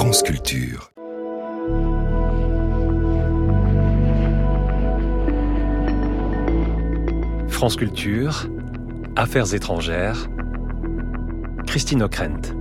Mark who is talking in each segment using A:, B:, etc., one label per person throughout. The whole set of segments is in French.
A: France Culture. France Culture, Affaires étrangères, Christine Ockrent.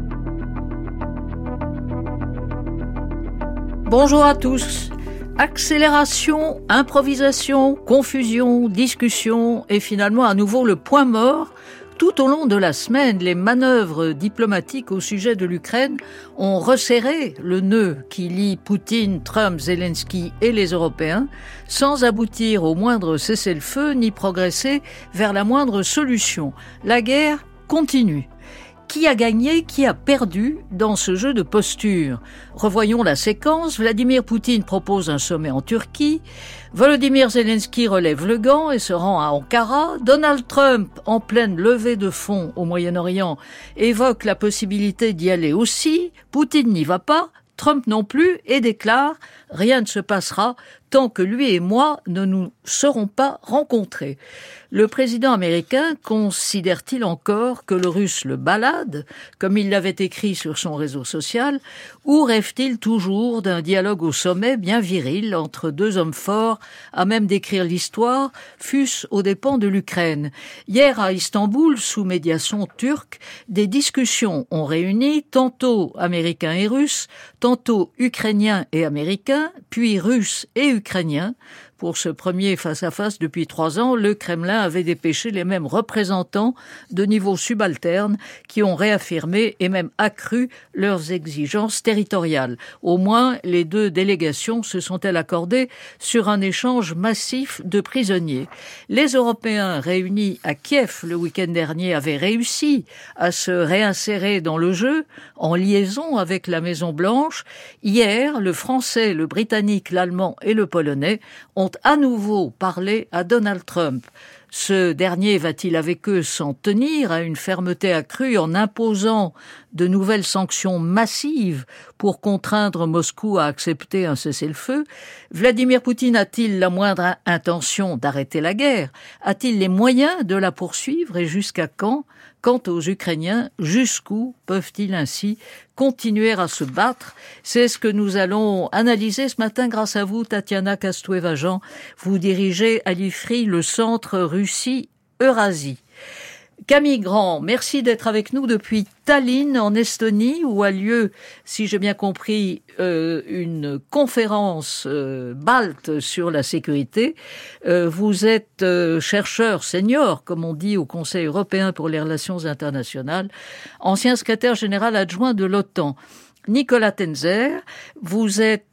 B: Bonjour à tous. Accélération, improvisation, confusion, discussion et finalement à nouveau le point mort. Tout au long de la semaine, les manœuvres diplomatiques au sujet de l'Ukraine ont resserré le nœud qui lie Poutine, Trump, Zelensky et les Européens sans aboutir au moindre cessez-le-feu ni progresser vers la moindre solution. La guerre continue. Qui a gagné, qui a perdu dans ce jeu de posture? Revoyons la séquence. Vladimir Poutine propose un sommet en Turquie. Volodymyr Zelensky relève le gant et se rend à Ankara. Donald Trump, en pleine levée de fonds au Moyen-Orient, évoque la possibilité d'y aller aussi. Poutine n'y va pas, Trump non plus, et déclare « Rien ne se passera tant que lui et moi ne nous serons pas rencontrés ». Le président américain considère-t-il encore que le Russe le balade, comme il l'avait écrit sur son réseau social, ou rêve-t-il toujours d'un dialogue au sommet bien viril entre deux hommes forts à même d'écrire l'histoire, fût-ce aux dépens de l'Ukraine? Hier à Istanbul, sous médiation turque, des discussions ont réuni tantôt américains et russes, tantôt ukrainiens et américains, puis russes et ukrainiens. Pour ce premier face-à-face depuis 3 ans, le Kremlin avait dépêché les mêmes représentants de niveaux subalternes qui ont réaffirmé et même accru leurs exigences territoriales. Au moins, les 2 délégations se sont-elles accordées sur un échange massif de prisonniers. Les Européens réunis à Kiev le week-end dernier avaient réussi à se réinsérer dans le jeu en liaison avec la Maison-Blanche. Hier, le Français, le Britannique, l'Allemand et le Polonais ont à nouveau parlé à Donald Trump. Ce dernier va-t-il avec eux s'en tenir à une fermeté accrue en imposant de nouvelles sanctions massives pour contraindre Moscou à accepter un cessez-le-feu? Vladimir Poutine a-t-il la moindre intention d'arrêter la guerre? A-t-il les moyens de la poursuivre et jusqu'à quand? Quant aux Ukrainiens, jusqu'où peuvent-ils ainsi continuer à se battre? C'est ce que nous allons analyser ce matin grâce à vous, Tatiana Castoué-Vajan. Vous dirigez à l'IFRI le Centre Russie-Eurasie. Camille Grand, merci d'être avec nous depuis Tallinn, en Estonie, où a lieu, si j'ai bien compris, une conférence balte sur la sécurité. Vous êtes chercheur senior, comme on dit, au Conseil européen pour les relations internationales, ancien secrétaire général adjoint de l'OTAN. Nicolas Tenzer, vous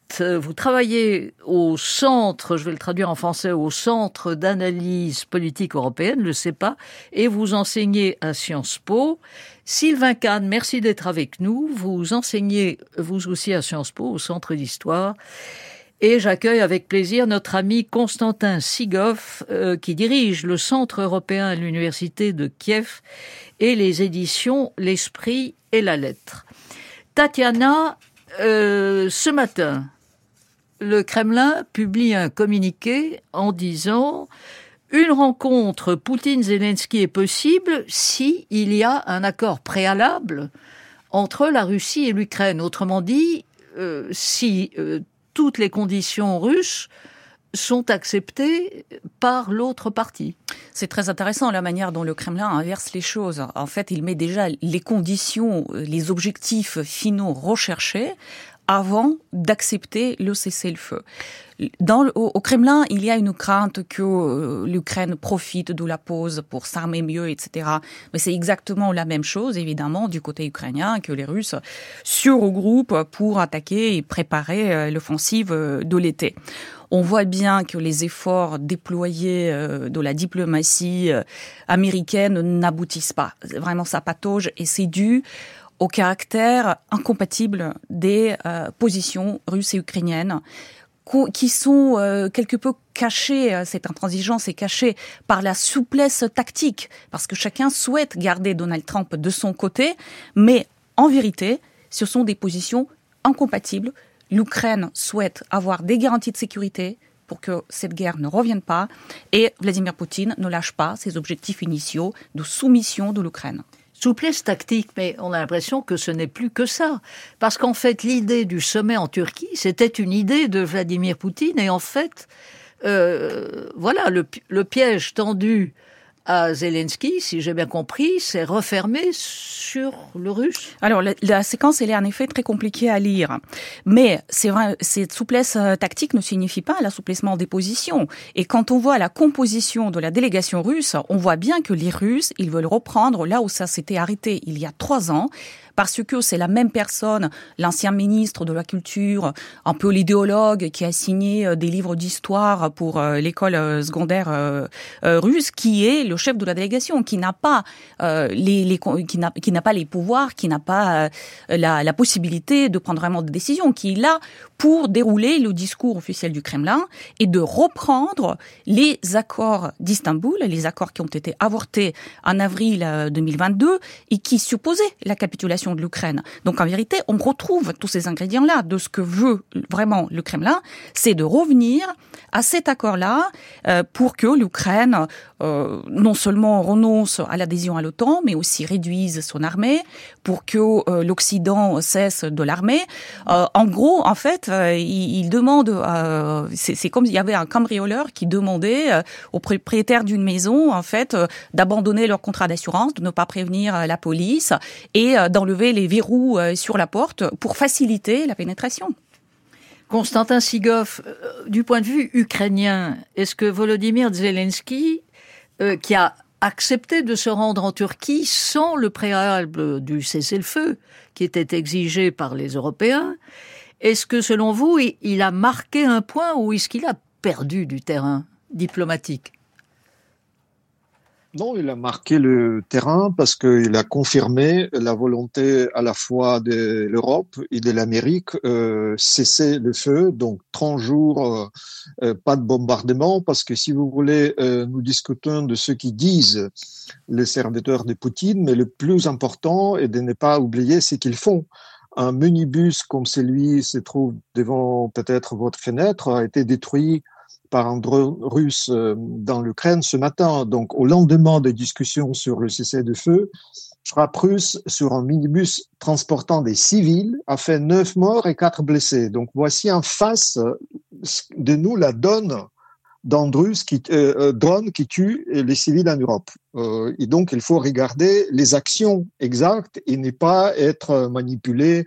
B: travaillez au centre, je vais le traduire en français, au Centre d'analyse politique européenne, le CEPA, et vous enseignez à Sciences Po. Sylvain Kahn, merci d'être avec nous. Vous enseignez, vous aussi, à Sciences Po, au Centre d'Histoire. Et j'accueille avec plaisir notre ami Constantin Sigov, qui dirige le Centre européen à l'Université de Kiev et les éditions L'Esprit et la Lettre. Tatiana, ce matin, le Kremlin publie un communiqué en disant « Une rencontre Poutine-Zelensky est possible si il y a un accord préalable entre la Russie et l'Ukraine. » Autrement dit, si toutes les conditions russes sont acceptées par l'autre partie.
C: C'est très intéressant la manière dont le Kremlin inverse les choses. En fait, il met déjà les conditions, les objectifs finaux recherchés avant d'accepter le cessez-le-feu. Au Kremlin, il y a une crainte que l'Ukraine profite de la pause pour s'armer mieux, etc. Mais c'est exactement la même chose, évidemment, du côté ukrainien, que les Russes se regroupent pour attaquer et préparer l'offensive de l'été. On voit bien que les efforts déployés de la diplomatie américaine n'aboutissent pas. Vraiment, ça patauge et c'est dû au caractère incompatible des positions russes et ukrainiennes qui sont quelque peu cachées, cette intransigeance est cachée par la souplesse tactique, parce que chacun souhaite garder Donald Trump de son côté, mais en vérité, ce sont des positions incompatibles. L'Ukraine souhaite avoir des garanties de sécurité pour que cette guerre ne revienne pas, et Vladimir Poutine ne lâche pas ses objectifs initiaux de soumission de l'Ukraine.
B: Souplesse tactique, mais on a l'impression que ce n'est plus que ça. Parce qu'en fait, l'idée du sommet en Turquie, c'était une idée de Vladimir Poutine, et en fait, voilà, le piège tendu à Zelensky, si j'ai bien compris, c'est refermé sur le russe.
C: Alors, la séquence, elle est en effet très compliquée à lire. Mais c'est vrai, cette souplesse tactique ne signifie pas l'assouplissement des positions. Et quand on voit la composition de la délégation russe, on voit bien que les Russes, ils veulent reprendre là où ça s'était arrêté il y a 3 ans. Parce que c'est la même personne, l'ancien ministre de la Culture, un peu l'idéologue qui a signé des livres d'histoire pour l'école secondaire russe, qui est le chef de la délégation, qui n'a pas qui n'a pas les pouvoirs, qui n'a pas la possibilité de prendre vraiment des décisions, qui est là pour dérouler le discours officiel du Kremlin et de reprendre les accords d'Istanbul, les accords qui ont été avortés en avril 2022 et qui supposaient la capitulation de l'Ukraine. Donc en vérité, on retrouve tous ces ingrédients-là de ce que veut vraiment le Kremlin, c'est de revenir à cet accord-là pour que l'Ukraine non seulement renonce à l'adhésion à l'OTAN, mais aussi réduise son armée, pour que l'Occident cesse de l'armer. En gros, en fait, il demande, c'est comme il y avait un cambrioleur qui demandait aux propriétaires d'une maison, en fait, d'abandonner leur contrat d'assurance, de ne pas prévenir la police et d'enlever les verrous sur la porte pour faciliter la pénétration.
B: Constantin Sigov, du point de vue ukrainien, est-ce que Volodymyr Zelensky, qui a accepté de se rendre en Turquie sans le préalable du cessez-le-feu qui était exigé par les Européens, est-ce que, selon vous, il a marqué un point ou est-ce qu'il a perdu du terrain diplomatique ?
D: Non, il a marqué le terrain parce qu'il a confirmé la volonté à la fois de l'Europe et de l'Amérique, cesser le feu, donc 30 jours, pas de bombardement, parce que si vous voulez, nous discutons de ce qu'ils disent les serviteurs de Poutine, mais le plus important est de ne pas oublier ce qu'ils font. Un minibus comme celui se trouve devant peut-être votre fenêtre a été détruit par un drone russe dans l'Ukraine ce matin. Donc, au lendemain des discussions sur le cessez-le-feu, frappe russe sur un minibus transportant des civils a fait 9 morts et 4 blessés. Donc, voici en face de nous la donne d'un drone qui tue les civils en Europe. Et donc, il faut regarder les actions exactes et ne pas être manipulé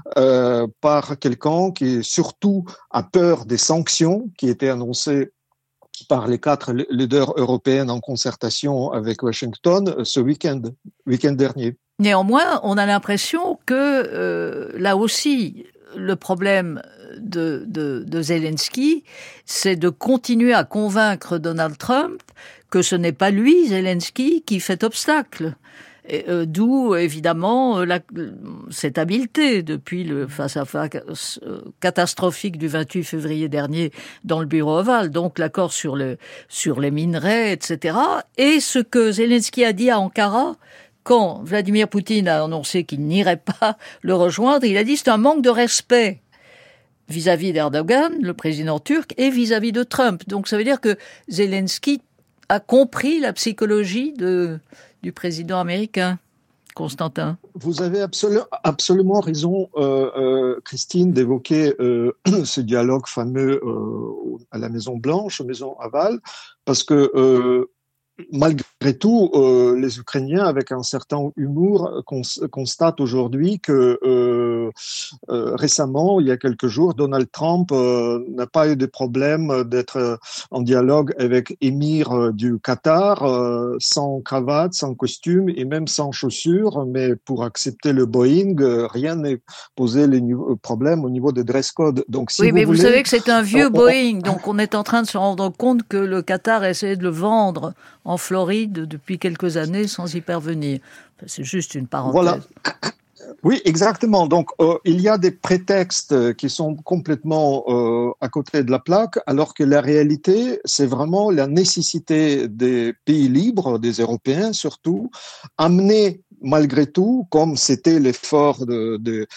D: par quelqu'un qui surtout a peur des sanctions qui étaient annoncées par les 4 leaders européens en concertation avec Washington ce week-end dernier.
B: Néanmoins, on a l'impression que là aussi, le problème de Zelensky, c'est de continuer à convaincre Donald Trump que ce n'est pas lui, Zelensky, qui fait obstacle. D'où, évidemment, cette habileté depuis le face-à-face catastrophique du 28 février dernier dans le bureau ovale, donc l'accord sur les minerais, etc. Et ce que Zelensky a dit à Ankara, quand Vladimir Poutine a annoncé qu'il n'irait pas le rejoindre, il a dit c'est un manque de respect vis-à-vis d'Erdogan, le président turc, et vis-à-vis de Trump. Donc ça veut dire que Zelensky a compris la psychologie du président américain. Constantin.
D: Vous avez absolument raison, Christine, d'évoquer ce dialogue fameux à la Maison-Blanche, Maison Aval, parce que malgré tout, les Ukrainiens, avec un certain humour, constatent aujourd'hui que récemment, il y a quelques jours, Donald Trump n'a pas eu de problème d'être en dialogue avec émir du Qatar, sans cravate, sans costume et même sans chaussures, mais pour accepter le Boeing, rien n'est posé le problème au niveau des dress code. Donc, si
B: oui, mais vous
D: voulez,
B: savez que c'est un vieux Boeing, donc on est en train de se rendre compte que le Qatar essaie de le vendre en Floride depuis quelques années sans y parvenir. C'est juste une parenthèse.
D: Voilà. Oui, exactement. Donc, il y a des prétextes qui sont complètement à côté de la plaque, alors que la réalité, c'est vraiment la nécessité des pays libres, des Européens surtout, amener malgré tout, comme c'était l'effort de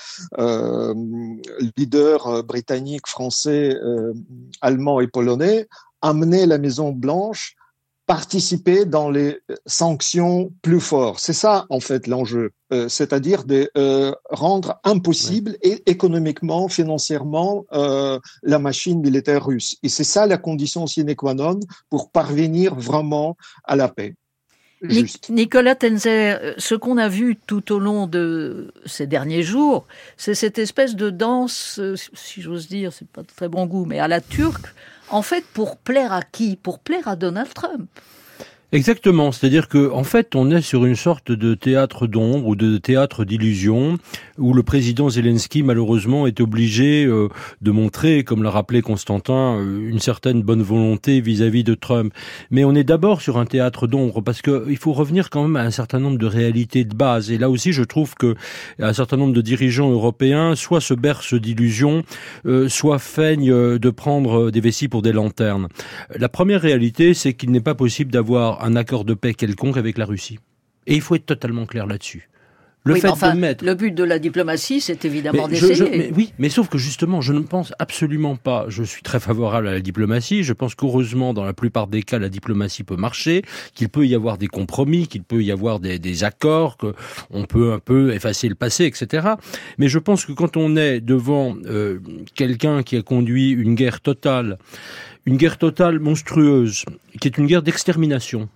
D: leaders britanniques, français, allemands et polonais, amener la Maison-Blanche participer dans les sanctions plus fortes. C'est ça, en fait, l'enjeu. C'est-à-dire de rendre impossible et économiquement, financièrement, la machine militaire russe. Et c'est ça la condition sine qua non pour parvenir vraiment à la paix. Juste.
B: Nicolas Tenzer, ce qu'on a vu tout au long de ces derniers jours, c'est cette espèce de danse, si j'ose dire, c'est pas de très bon goût, mais à la turque, en fait, pour plaire à qui? Pour plaire à Donald Trump.
E: Exactement, c'est-à-dire que en fait, on est sur une sorte de théâtre d'ombre ou de théâtre d'illusion où le président Zelensky malheureusement est obligé de montrer, comme l'a rappelé Constantin, une certaine bonne volonté vis-à-vis de Trump. Mais on est d'abord sur un théâtre d'ombre parce que il faut revenir quand même à un certain nombre de réalités de base. Et là aussi, je trouve que un certain nombre de dirigeants européens soit se bercent d'illusions, soit feignent de prendre des vessies pour des lanternes. La première réalité, c'est qu'il n'est pas possible d'avoir un accord de paix quelconque avec la Russie. Et il faut être totalement clair là-dessus. Le
B: but de la diplomatie, c'est évidemment d'essayer.
E: Mais sauf que justement, je ne pense absolument pas. Je suis très favorable à la diplomatie. Je pense qu'heureusement, dans la plupart des cas, la diplomatie peut marcher, qu'il peut y avoir des compromis, qu'il peut y avoir des accords, qu'on peut un peu effacer le passé, etc. Mais je pense que quand on est devant quelqu'un qui a conduit une guerre totale monstrueuse, qui est une guerre d'extermination,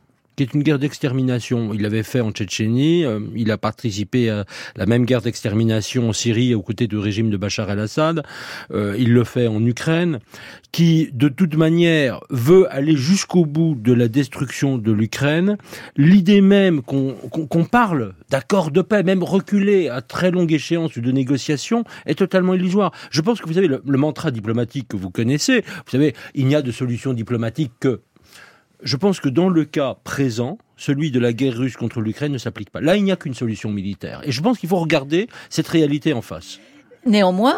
E: il l'avait fait en Tchétchénie, il a participé à la même guerre d'extermination en Syrie aux côtés du régime de Bachar el-Assad, il le fait en Ukraine, qui de toute manière veut aller jusqu'au bout de la destruction de l'Ukraine. L'idée même qu'on parle d'accord de paix, même reculé à très longue échéance de négociation, est totalement illusoire. Je pense que vous savez, le mantra diplomatique que vous connaissez, vous savez, il n'y a de solution diplomatique que... Je pense que dans le cas présent, celui de la guerre russe contre l'Ukraine ne s'applique pas. Là, il n'y a qu'une solution militaire. Et je pense qu'il faut regarder cette réalité en face.
B: Néanmoins,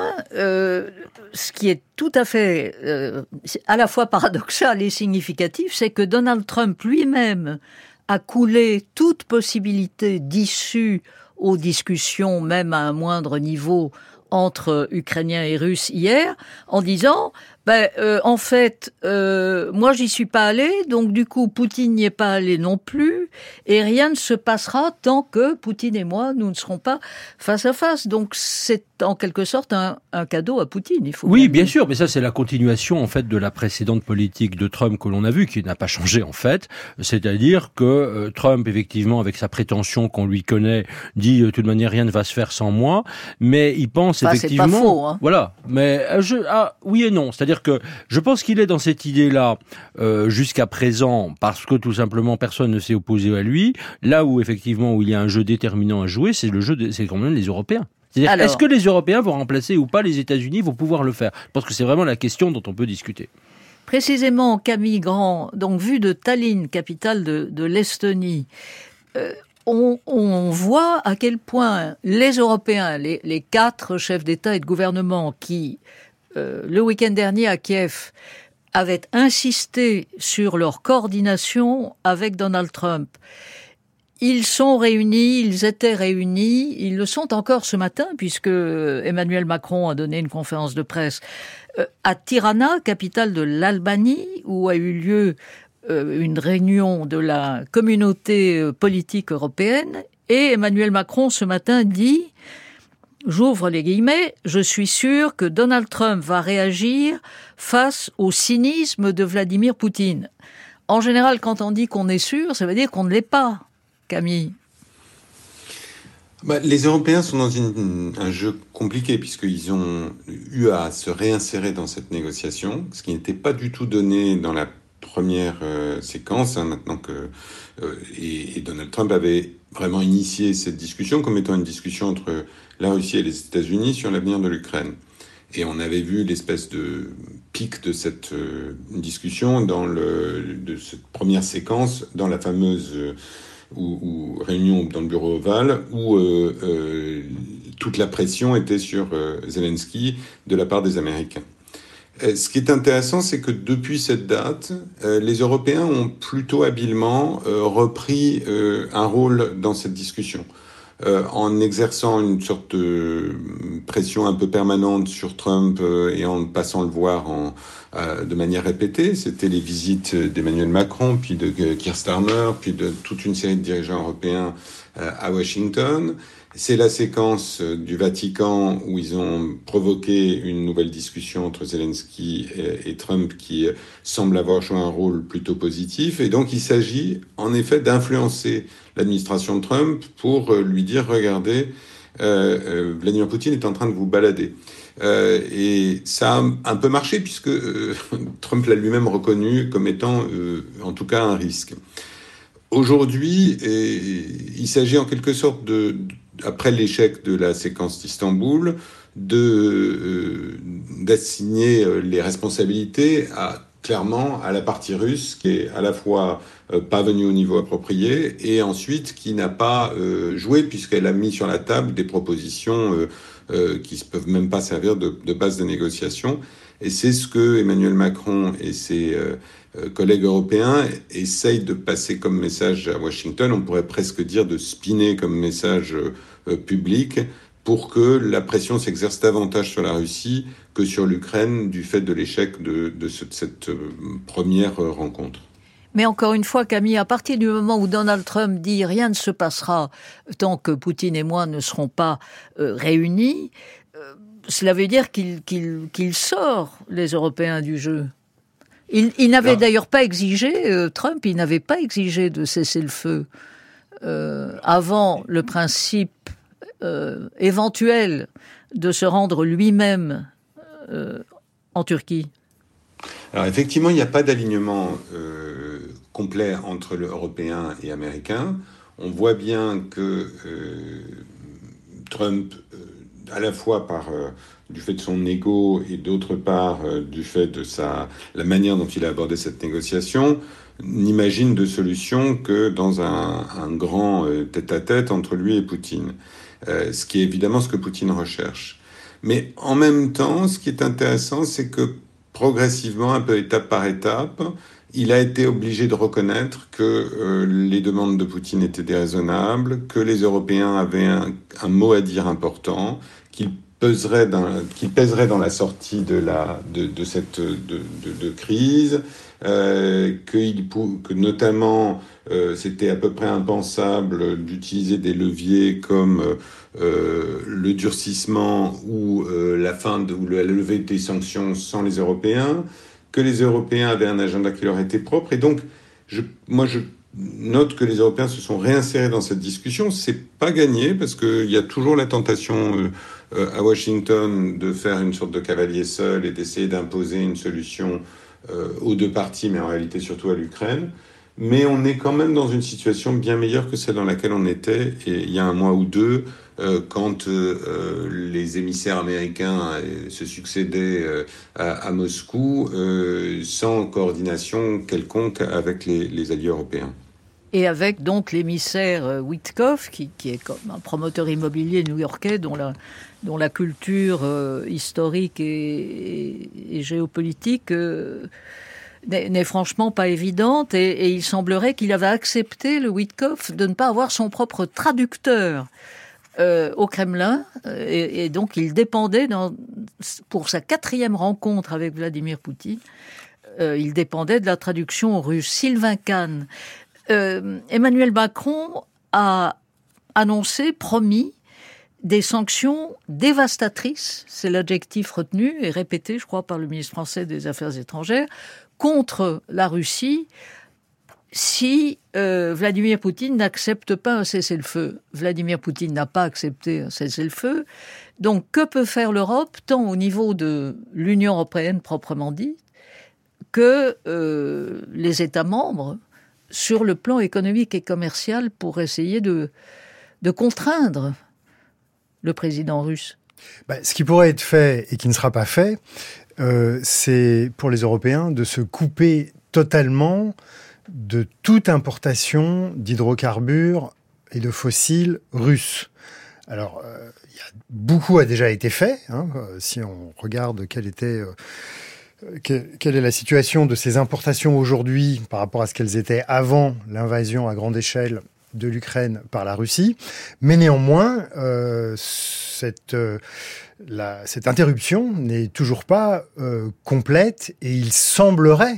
B: ce qui est tout à fait à la fois paradoxal et significatif, c'est que Donald Trump lui-même a coulé toute possibilité d'issue aux discussions, même à un moindre niveau, entre Ukrainiens et Russes hier, en disant en fait, moi j'y suis pas allé, donc du coup Poutine n'y est pas allé non plus, et rien ne se passera tant que Poutine et moi nous ne serons pas face à face. Donc c'est en quelque sorte un cadeau à Poutine. Il faut
E: bien sûr, mais ça c'est la continuation en fait de la précédente politique de Trump que l'on a vue, qui n'a pas changé en fait. C'est-à-dire que Trump, effectivement, avec sa prétention qu'on lui connaît, dit de toute manière rien ne va se faire sans moi, mais il pense effectivement.
B: C'est pas faux, hein.
E: Voilà, mais oui et non. C'est-à-dire que je pense qu'il est dans cette idée-là jusqu'à présent parce que tout simplement personne ne s'est opposé à lui. Là où effectivement où il y a un jeu déterminant à jouer, c'est quand même les Européens. C'est-à-dire, est-ce que les Européens vont remplacer ou pas les États-Unis, vont pouvoir le faire? Je pense que c'est vraiment la question dont on peut discuter.
B: Précisément, Camille Grand, donc vu de Tallinn, capitale de l'Estonie, on voit à quel point les Européens, les 4 chefs d'État et de gouvernement qui, le week-end dernier à Kiev, avaient insisté sur leur coordination avec Donald Trump. Ils étaient réunis, ils le sont encore ce matin, puisque Emmanuel Macron a donné une conférence de presse à Tirana, capitale de l'Albanie, où a eu lieu une réunion de la communauté politique européenne, et Emmanuel Macron ce matin dit, j'ouvre les guillemets, je suis sûr que Donald Trump va réagir face au cynisme de Vladimir Poutine. En général, quand on dit qu'on est sûr, ça veut dire qu'on ne l'est pas. Camille.
F: Les Européens sont dans un jeu compliqué puisqu'ils ont eu à se réinsérer dans cette négociation, ce qui n'était pas du tout donné dans la première séquence, maintenant que et Donald Trump avait vraiment initié cette discussion comme étant une discussion entre la Russie et les États-Unis sur l'avenir de l'Ukraine. Et on avait vu l'espèce de pic de cette discussion de cette première séquence dans la fameuse ou réunion dans le bureau ovale où toute la pression était sur Zelensky de la part des Américains. Ce qui est intéressant, c'est que depuis cette date, les Européens ont plutôt habilement repris un rôle dans cette discussion. en exerçant une sorte de pression un peu permanente sur Trump et en passant le voir de manière répétée. C'était les visites d'Emmanuel Macron, puis de Keir Starmer, puis de toute une série de dirigeants européens à Washington. C'est la séquence du Vatican où ils ont provoqué une nouvelle discussion entre Zelensky et Trump qui semble avoir joué un rôle plutôt positif. Et donc il s'agit en effet d'influencer l'administration de Trump pour lui dire « Regardez, Vladimir Poutine est en train de vous balader ». Et ça a un peu marché puisque Trump l'a lui-même reconnu comme étant en tout cas un risque. Aujourd'hui, il s'agit en quelque sorte après l'échec de la séquence d'Istanbul, d'assigner les responsabilités clairement à la partie russe qui est à la fois pas venue au niveau approprié et ensuite qui n'a pas joué puisqu'elle a mis sur la table des propositions qui ne peuvent même pas servir de base de négociation. Et c'est ce que Emmanuel Macron et ses collègues européens essayent de passer comme message à Washington. On pourrait presque dire de spinner comme message public pour que la pression s'exerce davantage sur la Russie que sur l'Ukraine du fait de l'échec de cette première rencontre.
B: Mais encore une fois, Camille, à partir du moment où Donald Trump dit « rien ne se passera tant que Poutine et moi ne serons pas réunis », cela veut dire qu'il sort les Européens du jeu. Il n'avait d'ailleurs pas exigé, Trump, il n'avait pas exigé de cesser le feu avant le principe éventuel de se rendre lui-même en Turquie.
F: Alors effectivement, il n'y a pas d'alignement complet entre l'Européen et l'Américain. On voit bien que Trump, à la fois du fait de son ego et d'autre part du fait de la manière dont il a abordé cette négociation, n'imagine de solution que dans un grand tête-à-tête entre lui et Poutine. Ce qui est évidemment ce que Poutine recherche. Mais en même temps, ce qui est intéressant, c'est que progressivement, un peu étape par étape, il a été obligé de reconnaître que les demandes de Poutine étaient déraisonnables, que les Européens avaient un mot à dire important, qu'il pèserait dans la sortie de cette crise, que notamment c'était à peu près impensable d'utiliser des leviers comme le durcissement ou la levée des sanctions sans les Européens, que les Européens avaient un agenda qui leur était propre. Et donc, je note que les Européens se sont réinsérés dans cette discussion. C'est pas gagné parce qu'il y a toujours la tentation à Washington de faire une sorte de cavalier seul et d'essayer d'imposer une solution aux deux parties, mais en réalité surtout à l'Ukraine. Mais on est quand même dans une situation bien meilleure que celle dans laquelle on était il y a un mois ou deux, quand les émissaires américains se succédaient à Moscou, sans coordination quelconque avec les alliés européens.
B: Et avec donc l'émissaire Witkoff, qui est comme un promoteur immobilier new-yorkais dont la culture historique et géopolitique n'est franchement pas évidente. Et il semblerait qu'il avait accepté, le Witkoff, de ne pas avoir son propre traducteur au Kremlin. Et donc il dépendait, pour sa 4e rencontre avec Vladimir Poutine, il dépendait de la traduction russe. Sylvain Kahn. Emmanuel Macron a promis des sanctions dévastatrices, c'est l'adjectif retenu et répété, je crois, par le ministre français des Affaires étrangères, contre la Russie si Vladimir Poutine n'accepte pas un cessez-le-feu. Vladimir Poutine n'a pas accepté un cessez-le-feu. Donc, que peut faire l'Europe, tant au niveau de l'Union européenne proprement dit, que les États membres sur le plan économique et commercial pour essayer de contraindre le président russe?
G: Ce qui pourrait être fait et qui ne sera pas fait, c'est pour les Européens de se couper totalement de toute importation d'hydrocarbures et de fossiles russes. Alors, beaucoup a déjà été fait, si on regarde quelle est la situation de ces importations aujourd'hui par rapport à ce qu'elles étaient avant l'invasion à grande échelle de l'Ukraine par la Russie. Mais néanmoins, cette interruption n'est toujours pas complète et il semblerait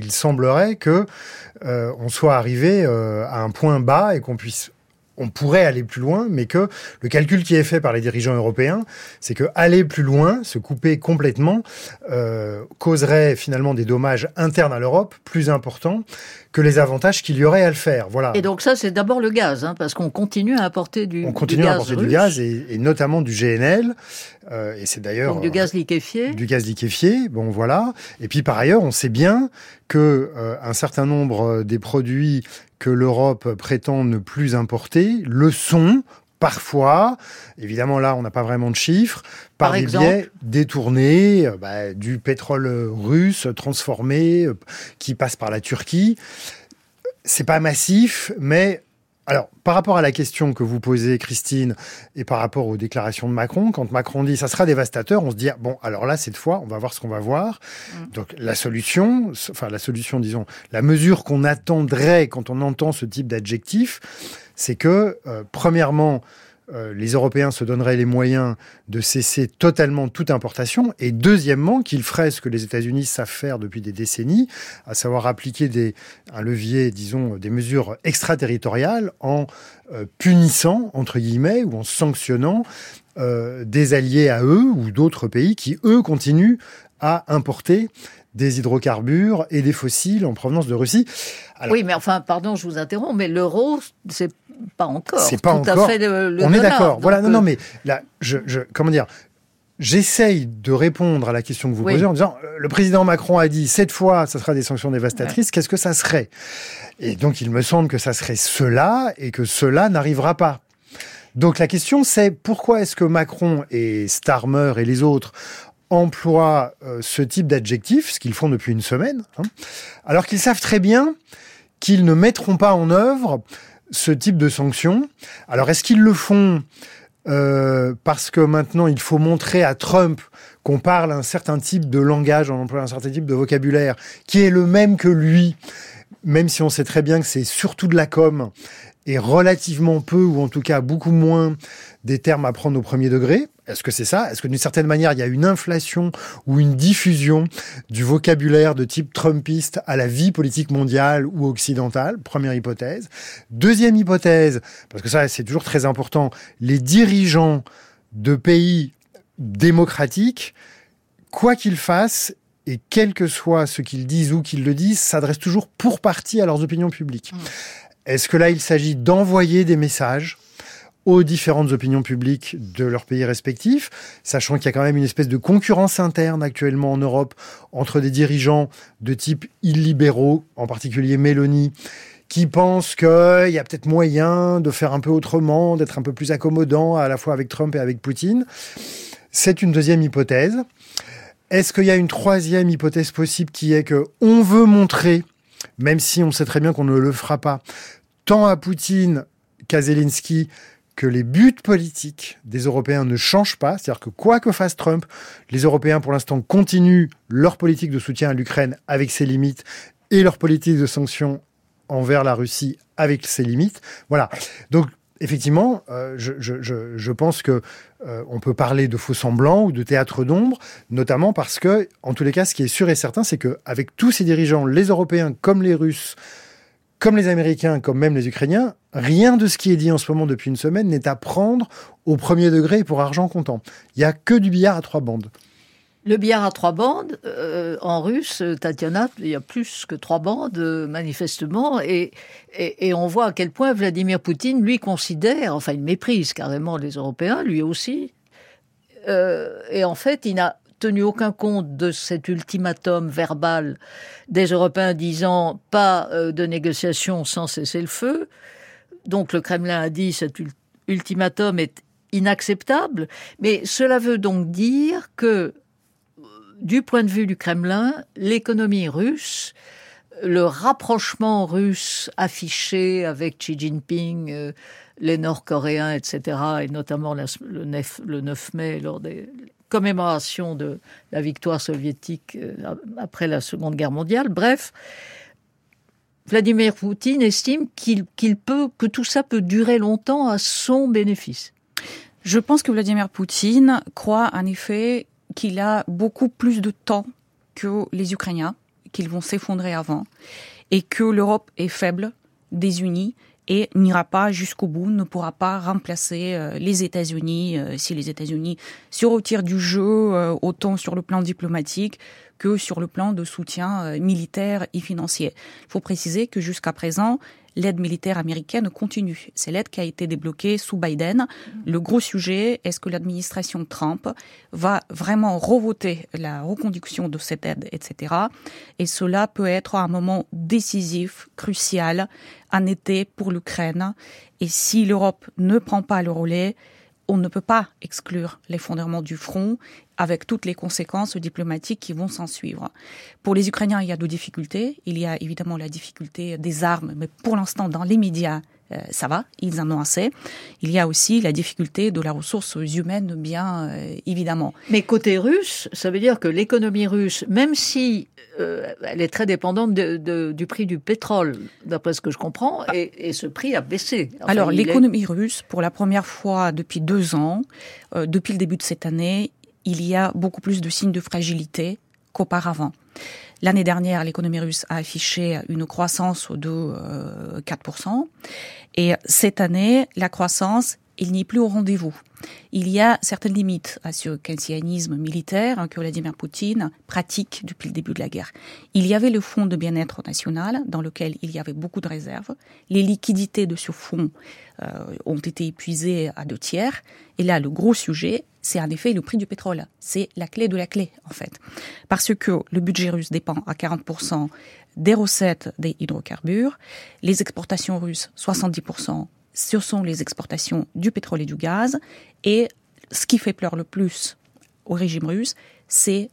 G: que on soit arrivé à un point bas et on pourrait aller plus loin, mais que le calcul qui est fait par les dirigeants européens, c'est que aller plus loin, se couper complètement, causerait finalement des dommages internes à l'Europe plus importants que les avantages qu'il y aurait à le faire. Voilà.
B: Et donc ça, c'est d'abord le gaz, parce qu'on continue à importer du gaz
G: et notamment du GNL. Et c'est d'ailleurs
B: donc du gaz liquéfié.
G: Du gaz liquéfié. Bon, voilà. Et puis par ailleurs, on sait bien que un certain nombre des produits que l'Europe prétend ne plus importer le sont parfois. Évidemment, là, on n'a pas vraiment de chiffres. Par des biais détournés, du pétrole russe transformé qui passe par la Turquie. C'est pas massif, mais alors, par rapport à la question que vous posez, Christine, et par rapport aux déclarations de Macron, quand Macron dit « ça sera dévastateur », on se dit « bon, alors là, cette fois, on va voir ce qu'on va voir ». Donc, la solution, disons, la mesure qu'on attendrait quand on entend ce type d'adjectif, c'est que, premièrement, les Européens se donneraient les moyens de cesser totalement toute importation, et deuxièmement, qu'ils feraient ce que les États-Unis savent faire depuis des décennies, à savoir appliquer un levier, disons, des mesures extraterritoriales en punissant, entre guillemets, ou en sanctionnant des alliés à eux ou d'autres pays qui, eux, continuent à importer des hydrocarbures et des fossiles en provenance de Russie.
B: Alors, oui, mais enfin, pardon, je vous interromps, mais l'euro, c'est pas encore.
G: C'est pas
B: tout
G: encore.
B: À fait le
G: on
B: dollar,
G: est d'accord.
B: Donc,
G: voilà, non, mais là, comment dire, j'essaye de répondre à la question que vous posez en disant, le président Macron a dit, cette fois, ça sera des sanctions dévastatrices, qu'est-ce que ça serait? Et donc, il me semble que ça serait cela, et que cela n'arrivera pas. Donc, la question, c'est pourquoi est-ce que Macron et Starmer et les autres emploient ce type d'adjectif, ce qu'ils font depuis une semaine, alors qu'ils savent très bien qu'ils ne mettront pas en œuvre ce type de sanctions. Alors, est-ce qu'ils le font parce que maintenant, il faut montrer à Trump qu'on parle un certain type de langage, on emploie un certain type de vocabulaire, qui est le même que lui, même si on sait très bien que c'est surtout de la com', et relativement peu, ou en tout cas beaucoup moins, des termes à prendre au premier degré. Est-ce que c'est ça? Est-ce que d'une certaine manière, il y a une inflation ou une diffusion du vocabulaire de type trumpiste à la vie politique mondiale ou occidentale? Première hypothèse. Deuxième hypothèse, parce que ça, c'est toujours très important, les dirigeants de pays démocratiques, quoi qu'ils fassent, et quel que soit ce qu'ils disent ou qu'ils le disent, s'adressent toujours pour partie à leurs opinions publiques. Est-ce que là, il s'agit d'envoyer des messages aux différentes opinions publiques de leurs pays respectifs, sachant qu'il y a quand même une espèce de concurrence interne actuellement en Europe entre des dirigeants de type illibéraux, en particulier Mélanie, qui pensent qu'il y a peut-être moyen de faire un peu autrement, d'être un peu plus accommodant à la fois avec Trump et avec Poutine. C'est une deuxième hypothèse. Est-ce qu'il y a une troisième hypothèse possible qui est qu'on veut montrer, même si on sait très bien qu'on ne le fera pas, tant à Poutine qu'à Zelensky, que les buts politiques des Européens ne changent pas, c'est-à-dire que quoi que fasse Trump, les Européens pour l'instant continuent leur politique de soutien à l'Ukraine avec ses limites et leur politique de sanctions envers la Russie avec ses limites. Voilà. Donc, effectivement, je pense que on peut parler de faux semblants ou de théâtre d'ombre, notamment parce que, en tous les cas, ce qui est sûr et certain, c'est qu'avec tous ces dirigeants, les Européens comme les Russes, comme les Américains, comme même les Ukrainiens, rien de ce qui est dit en ce moment depuis une semaine n'est à prendre au premier degré pour argent comptant. Il n'y a que du billard à 3 bandes.
B: Le billard à 3 bandes, en russe, Tatiana, il y a plus que 3 bandes, manifestement, et on voit à quel point Vladimir Poutine, lui, considère, enfin, il méprise carrément les Européens, lui aussi, et en fait, il n'a tenu aucun compte de cet ultimatum verbal des Européens disant pas de négociation sans cessez-le-feu. Donc le Kremlin a dit cet ultimatum est inacceptable, mais cela veut donc dire que du point de vue du Kremlin, l'économie russe, le rapprochement russe affiché avec Xi Jinping, les Nord-Coréens, etc., et notamment le 9 mai lors des commémoration de la victoire soviétique après la Seconde Guerre mondiale. Bref, Vladimir Poutine estime que tout ça peut durer longtemps à son bénéfice.
C: Je pense que Vladimir Poutine croit en effet qu'il a beaucoup plus de temps que les Ukrainiens, qu'ils vont s'effondrer avant, et que l'Europe est faible, désunie, et n'ira pas jusqu'au bout, ne pourra pas remplacer les États-Unis si les États-Unis se retirent du jeu, autant sur le plan diplomatique que sur le plan de soutien militaire et financier. Il faut préciser que jusqu'à présent, l'aide militaire américaine continue. C'est l'aide qui a été débloquée sous Biden. Le gros sujet, est-ce que l'administration Trump va vraiment revoter la reconduction de cette aide, etc. Et cela peut être un moment décisif, crucial, en été pour l'Ukraine. Et si l'Europe ne prend pas le relais, on ne peut pas exclure l'effondrement du front avec toutes les conséquences diplomatiques qui vont s'en suivre. Pour les Ukrainiens, il y a deux difficultés. Il y a évidemment la difficulté des armes, mais pour l'instant, dans les médias, ça va, ils en ont assez. Il y a aussi la difficulté de la ressource humaine, bien évidemment.
B: Mais côté russe, ça veut dire que l'économie russe, même si elle est très dépendante du prix du pétrole, d'après ce que je comprends, et ce prix a baissé. Enfin,
C: alors, l'économie russe, pour la première fois depuis 2 ans, depuis le début de cette année, il y a beaucoup plus de signes de fragilité qu'auparavant. L'année dernière, l'économie russe a affiché une croissance de 4%. Et cette année, la croissance, il n'est plus au rendez-vous. Il y a certaines limites à ce keynesianisme militaire que Vladimir Poutine pratique depuis le début de la guerre. Il y avait le fonds de bien-être national dans lequel il y avait beaucoup de réserves. Les liquidités de ce fonds ont été épuisées à 2/3. Et là, le gros sujet, c'est en effet le prix du pétrole. C'est la clé de la clé, en fait. Parce que le budget russe dépend à 40% des recettes des hydrocarbures. Les exportations russes, 70%, ce sont les exportations du pétrole et du gaz. Et ce qui fait peur le plus au régime russe, c'est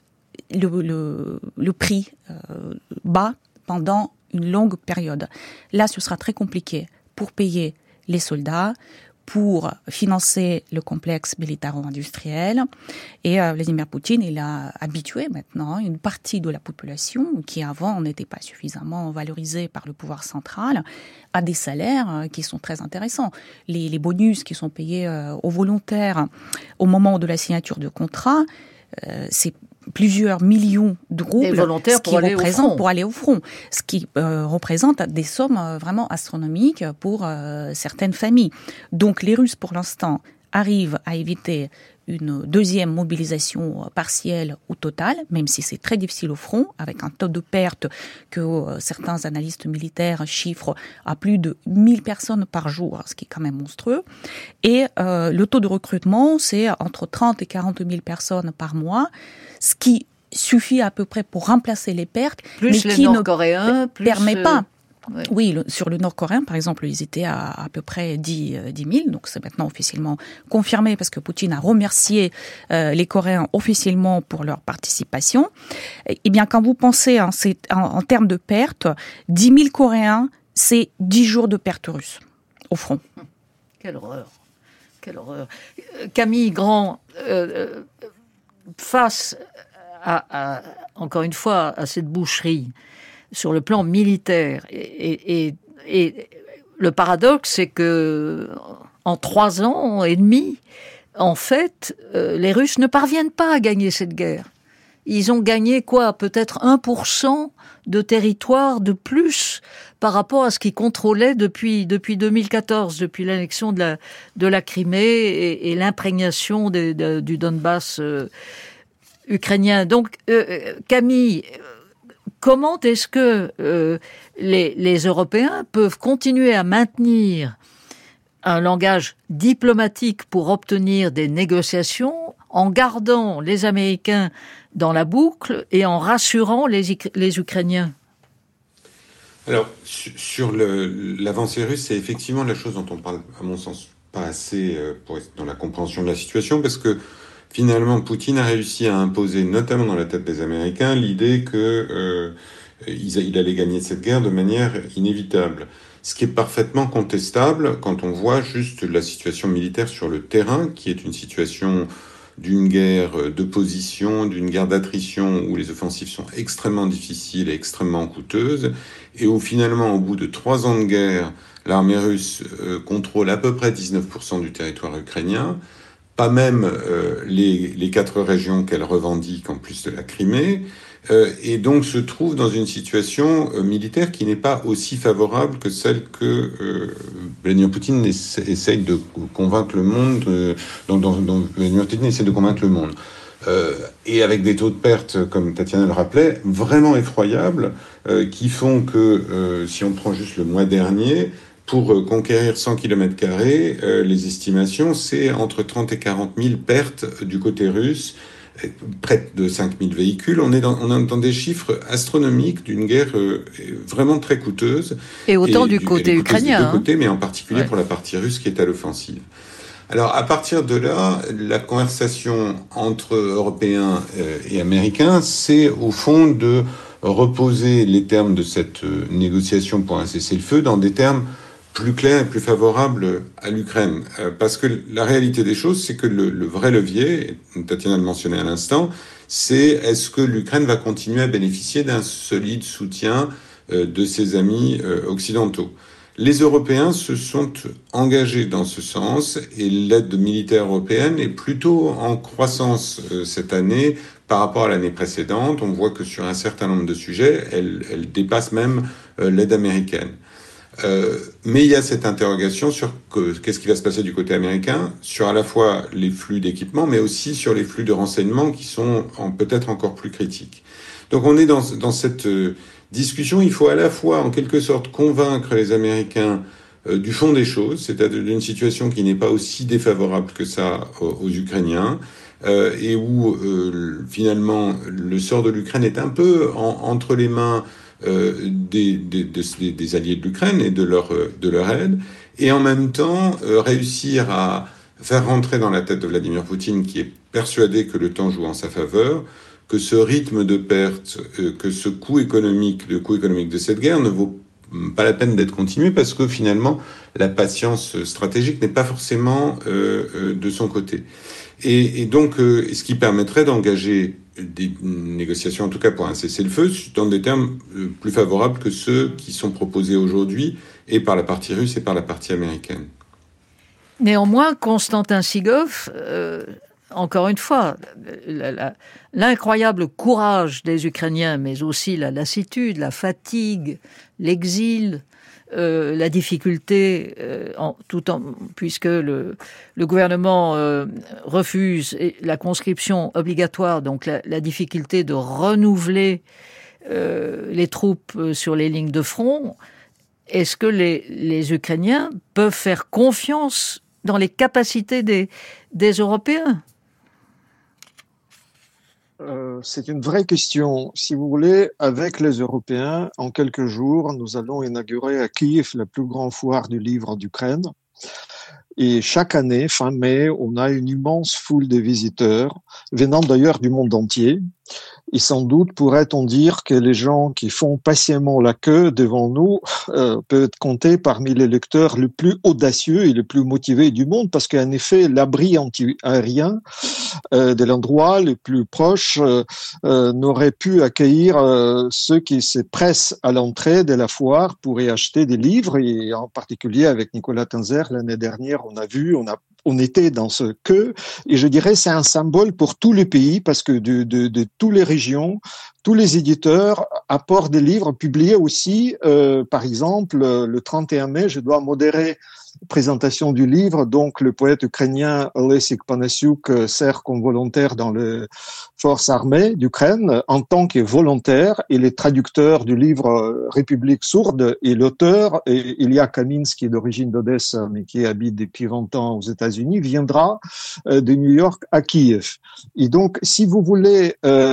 C: le prix bas pendant une longue période. Là, ce sera très compliqué pour payer les soldats, pour financer le complexe militaro-industriel. Et Vladimir Poutine, il a habitué maintenant une partie de la population qui avant n'était pas suffisamment valorisée par le pouvoir central à des salaires qui sont très intéressants. Les bonus qui sont payés aux volontaires au moment de la signature de contrat, c'est plusieurs millions de roubles
B: volontaires
C: pour aller au front, ce qui représente des sommes vraiment astronomiques pour certaines familles. Donc les Russes, pour l'instant, arrivent à éviter une deuxième mobilisation partielle ou totale, même si c'est très difficile au front, avec un taux de perte que certains analystes militaires chiffrent à plus de 1000 personnes par jour, ce qui est quand même monstrueux. Et le taux de recrutement, c'est entre 30 et 40 000 personnes par mois, ce qui suffit à peu près pour remplacer les pertes,
B: plus
C: mais
B: les
C: qui
B: Nord-Coréens,
C: ne permet pas.
B: Ouais.
C: Oui, sur le Nord-Coréen, par exemple, ils étaient à peu près 10 000, donc c'est maintenant officiellement confirmé parce que Poutine a remercié les Coréens officiellement pour leur participation. Eh bien, quand vous pensez en termes de pertes, 10 000 Coréens, c'est 10 jours de pertes russes au front.
B: Quelle horreur. Quelle horreur. Camille Grand, face encore une fois, à cette boucherie, sur le plan militaire. Et le paradoxe, c'est que en 3 ans et demi, en fait, les Russes ne parviennent pas à gagner cette guerre. Ils ont gagné peut-être 1% de territoire de plus par rapport à ce qu'ils contrôlaient depuis 2014, depuis l'annexion de la Crimée et l'imprégnation du Donbass ukrainien. Donc, Camille, comment est-ce que les Européens peuvent continuer à maintenir un langage diplomatique pour obtenir des négociations en gardant les Américains dans la boucle et en rassurant les Ukrainiens?
F: Alors, sur l'avancée russe, c'est effectivement la chose dont on parle, à mon sens, pas assez dans la compréhension de la situation, parce que finalement, Poutine a réussi à imposer, notamment dans la tête des Américains, l'idée que il allait gagner cette guerre de manière inévitable. Ce qui est parfaitement contestable quand on voit juste la situation militaire sur le terrain, qui est une situation d'une guerre de position, d'une guerre d'attrition où les offensives sont extrêmement difficiles et extrêmement coûteuses, et où finalement, au bout de 3 ans de guerre, l'armée russe contrôle à peu près 19% du territoire ukrainien, pas même les 4 régions qu'elle revendique en plus de la Crimée, et donc se trouve dans une situation militaire qui n'est pas aussi favorable que celle que Vladimir Poutine essaye de convaincre le monde, dont Vladimir Poutine essaie de convaincre le monde. Et avec des taux de perte, comme Tatiana le rappelait, vraiment effroyables, qui font que, si on prend juste le mois dernier, pour conquérir 100 km², les estimations, c'est entre 30 et 40 000 pertes du côté russe, près de 5 000 véhicules. On est dans des chiffres astronomiques d'une guerre vraiment très coûteuse.
B: Et autant du côté ukrainien.
F: Des deux côtés, mais en particulier pour la partie russe qui est à l'offensive. Alors, à partir de là, la conversation entre Européens et Américains, c'est au fond de reposer les termes de cette négociation pour un cessez-le-feu dans des termes plus clair et plus favorable à l'Ukraine. Parce que la réalité des choses, c'est que le vrai levier, Tatiana le mentionnait à l'instant, c'est est-ce que l'Ukraine va continuer à bénéficier d'un solide soutien de ses amis occidentaux. Les Européens se sont engagés dans ce sens et l'aide militaire européenne est plutôt en croissance cette année par rapport à l'année précédente. On voit que sur un certain nombre de sujets, elle dépasse même l'aide américaine. Mais il y a cette interrogation sur qu'est-ce qui va se passer du côté américain, sur à la fois les flux d'équipement, mais aussi sur les flux de renseignements qui sont peut-être encore plus critiques. Donc on est dans cette discussion. Il faut à la fois, en quelque sorte, convaincre les Américains du fond des choses, c'est-à-dire d'une situation qui n'est pas aussi défavorable que ça aux Ukrainiens, et où finalement le sort de l'Ukraine est un peu entre les mains des alliés de l'Ukraine et de leur aide, et en même temps réussir à faire rentrer dans la tête de Vladimir Poutine, qui est persuadé que le temps joue en sa faveur, que ce rythme de perte, que ce coût économique de cette guerre ne vaut pas la peine d'être continué, parce que finalement la patience stratégique n'est pas forcément de son côté. Et donc, ce qui permettrait d'engager des négociations, en tout cas pour un cessez-le-feu, dans des termes plus favorables que ceux qui sont proposés aujourd'hui, et par la partie russe et par la partie américaine.
B: Néanmoins, Konstantin Sigov, encore une fois, l'incroyable courage des Ukrainiens, mais aussi la lassitude, la fatigue, l'exil, la difficulté, puisque le gouvernement refuse la conscription obligatoire, donc la difficulté de renouveler les troupes sur les lignes de front. Est-ce que les Ukrainiens peuvent faire confiance dans les capacités des Européens ?
D: C'est une vraie question. Si vous voulez, avec les Européens, en quelques jours, nous allons inaugurer à Kiev la plus grande foire du livre d'Ukraine. Et chaque année, fin mai, on a une immense foule de visiteurs, venant d'ailleurs du monde entier. Et sans doute pourrait-on dire que les gens qui font patiemment la queue devant nous peuvent compter parmi les lecteurs les plus audacieux et les plus motivés du monde, parce qu'en effet, l'abri anti-aérien de l'endroit le plus proche n'aurait pu accueillir ceux qui se pressent à l'entrée de la foire pour y acheter des livres. Et en particulier avec Nicolas Tenzer, l'année dernière, on était dans ce queue, et je dirais c'est un symbole pour tous les pays, parce que de toutes les régions, tous les éditeurs apportent des livres publiés aussi. Par exemple, le 31 mai, je dois modérer présentation du livre, donc le poète ukrainien Lessik Panasiuk sert comme volontaire dans les forces armées d'Ukraine en tant que volontaire, et les traducteurs du livre République sourde et l'auteur, Ilya Kaminski, d'origine d'Odesse mais qui habite depuis 20 ans aux États-Unis, viendra de New York à Kiev. Et donc, si vous voulez,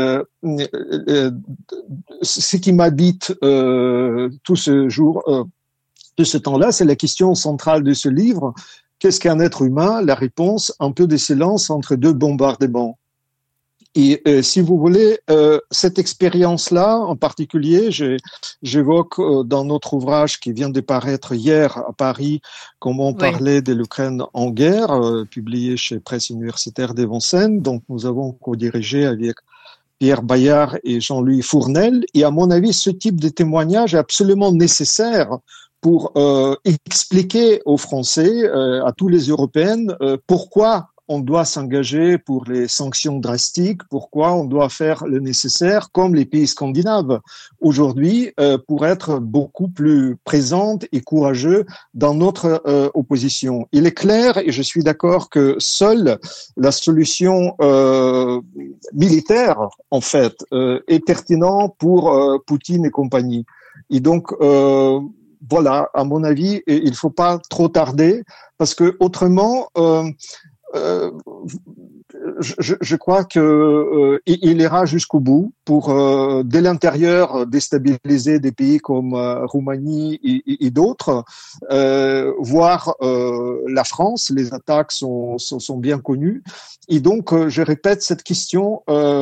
D: ce qui m'habite tout ce jour, de ce temps-là, c'est la question centrale de ce livre. Qu'est-ce qu'un être humain ? La réponse, un peu de silence entre deux bombardements. Et si vous voulez, cette expérience-là, en particulier, j'évoque dans notre ouvrage qui vient de paraître hier à Paris, comment parler de l'Ukraine en guerre, publié chez Presse universitaire des Vincennes. Donc, nous avons co-dirigé avec Pierre Bayard et Jean-Louis Fournel. Et à mon avis, ce type de témoignage est absolument nécessaire pour expliquer aux Français, à tous les Européens, pourquoi on doit s'engager pour les sanctions drastiques, pourquoi on doit faire le nécessaire, comme les pays scandinaves aujourd'hui, pour être beaucoup plus présents et courageux dans notre opposition. Il est clair, et je suis d'accord, que seule la solution militaire, en fait, est pertinente pour Poutine et compagnie. Et donc, voilà, à mon avis, il faut pas trop tarder, parce que autrement, je crois que il ira jusqu'au bout pour dès l'intérieur déstabiliser des pays comme Roumanie et d'autres, voire la France. Les attaques sont bien connues, et donc je répète cette question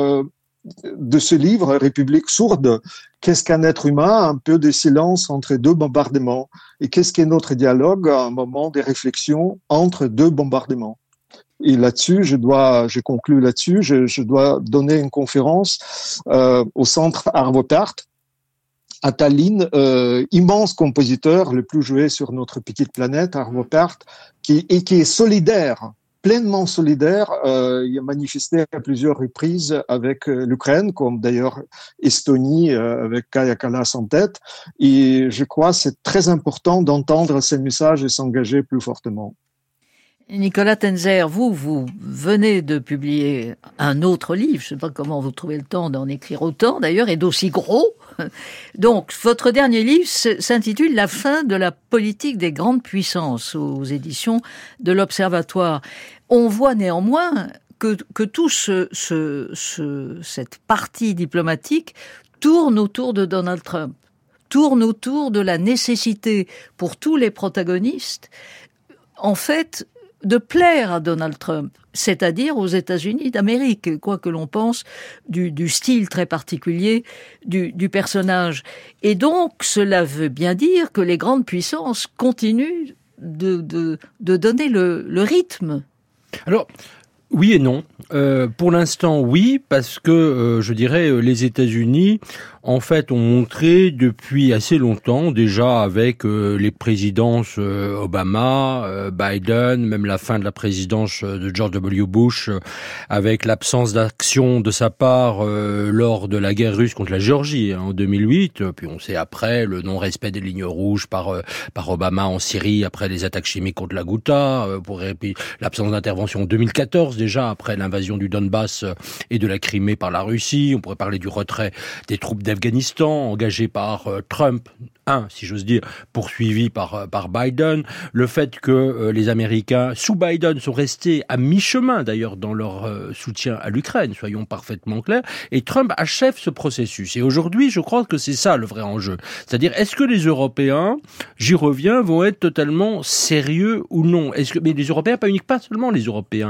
D: de ce livre, République sourde. Qu'est-ce qu'un être humain? Un peu de silence entre deux bombardements. Et qu'est-ce qu'est notre dialogue? Un moment de réflexion entre deux bombardements. Et là-dessus, je conclue là-dessus, je dois donner une conférence au centre Arvo Pärt à Tallinn, immense compositeur, le plus joué sur notre petite planète, Arvo Pärt, qui est solidaire, pleinement solidaire. Il a manifesté à plusieurs reprises avec l'Ukraine, comme d'ailleurs Estonie avec Kaja Kallas en tête. Et je crois que c'est très important d'entendre ces messages et s'engager plus fortement.
B: Nicolas Tenzer, vous venez de publier un autre livre, je ne sais pas comment vous trouvez le temps d'en écrire autant d'ailleurs, et d'aussi gros. Donc, votre dernier livre s'intitule « La fin de la politique des grandes puissances » aux éditions de l'Observatoire. On voit néanmoins que tout cette partie diplomatique tourne autour de Donald Trump, tourne autour de la nécessité pour tous les protagonistes, en fait, de plaire à Donald Trump, c'est-à-dire aux États-Unis d'Amérique, quoi que l'on pense du style très particulier du personnage. Et donc, cela veut bien dire que les grandes puissances continuent de donner le rythme.
E: Alors, oui et non. Pour l'instant, oui, parce que, je dirais, les États-Unis, en fait, ont montré depuis assez longtemps, déjà avec les présidences Obama, Biden, même la fin de la présidence de George W. Bush, avec l'absence d'action de sa part lors de la guerre russe contre la Géorgie en 2008, puis on sait après le non-respect des lignes rouges par Obama en Syrie, après les attaques chimiques contre la Ghouta, puis l'absence d'intervention en 2014 déjà, après l'invasion du Donbass et de la Crimée par la Russie. On pourrait parler du retrait des troupes d'Afghanistan engagées par Trump, si j'ose dire, poursuivi par Biden. Le fait que les Américains, sous Biden, sont restés à mi-chemin d'ailleurs dans leur soutien à l'Ukraine, soyons parfaitement clairs, et Trump achève ce processus. Et aujourd'hui, je crois que c'est ça le vrai enjeu. C'est-à-dire, est-ce que les Européens, j'y reviens, vont être totalement sérieux ou non? Mais les Européens, pas seulement les Européens,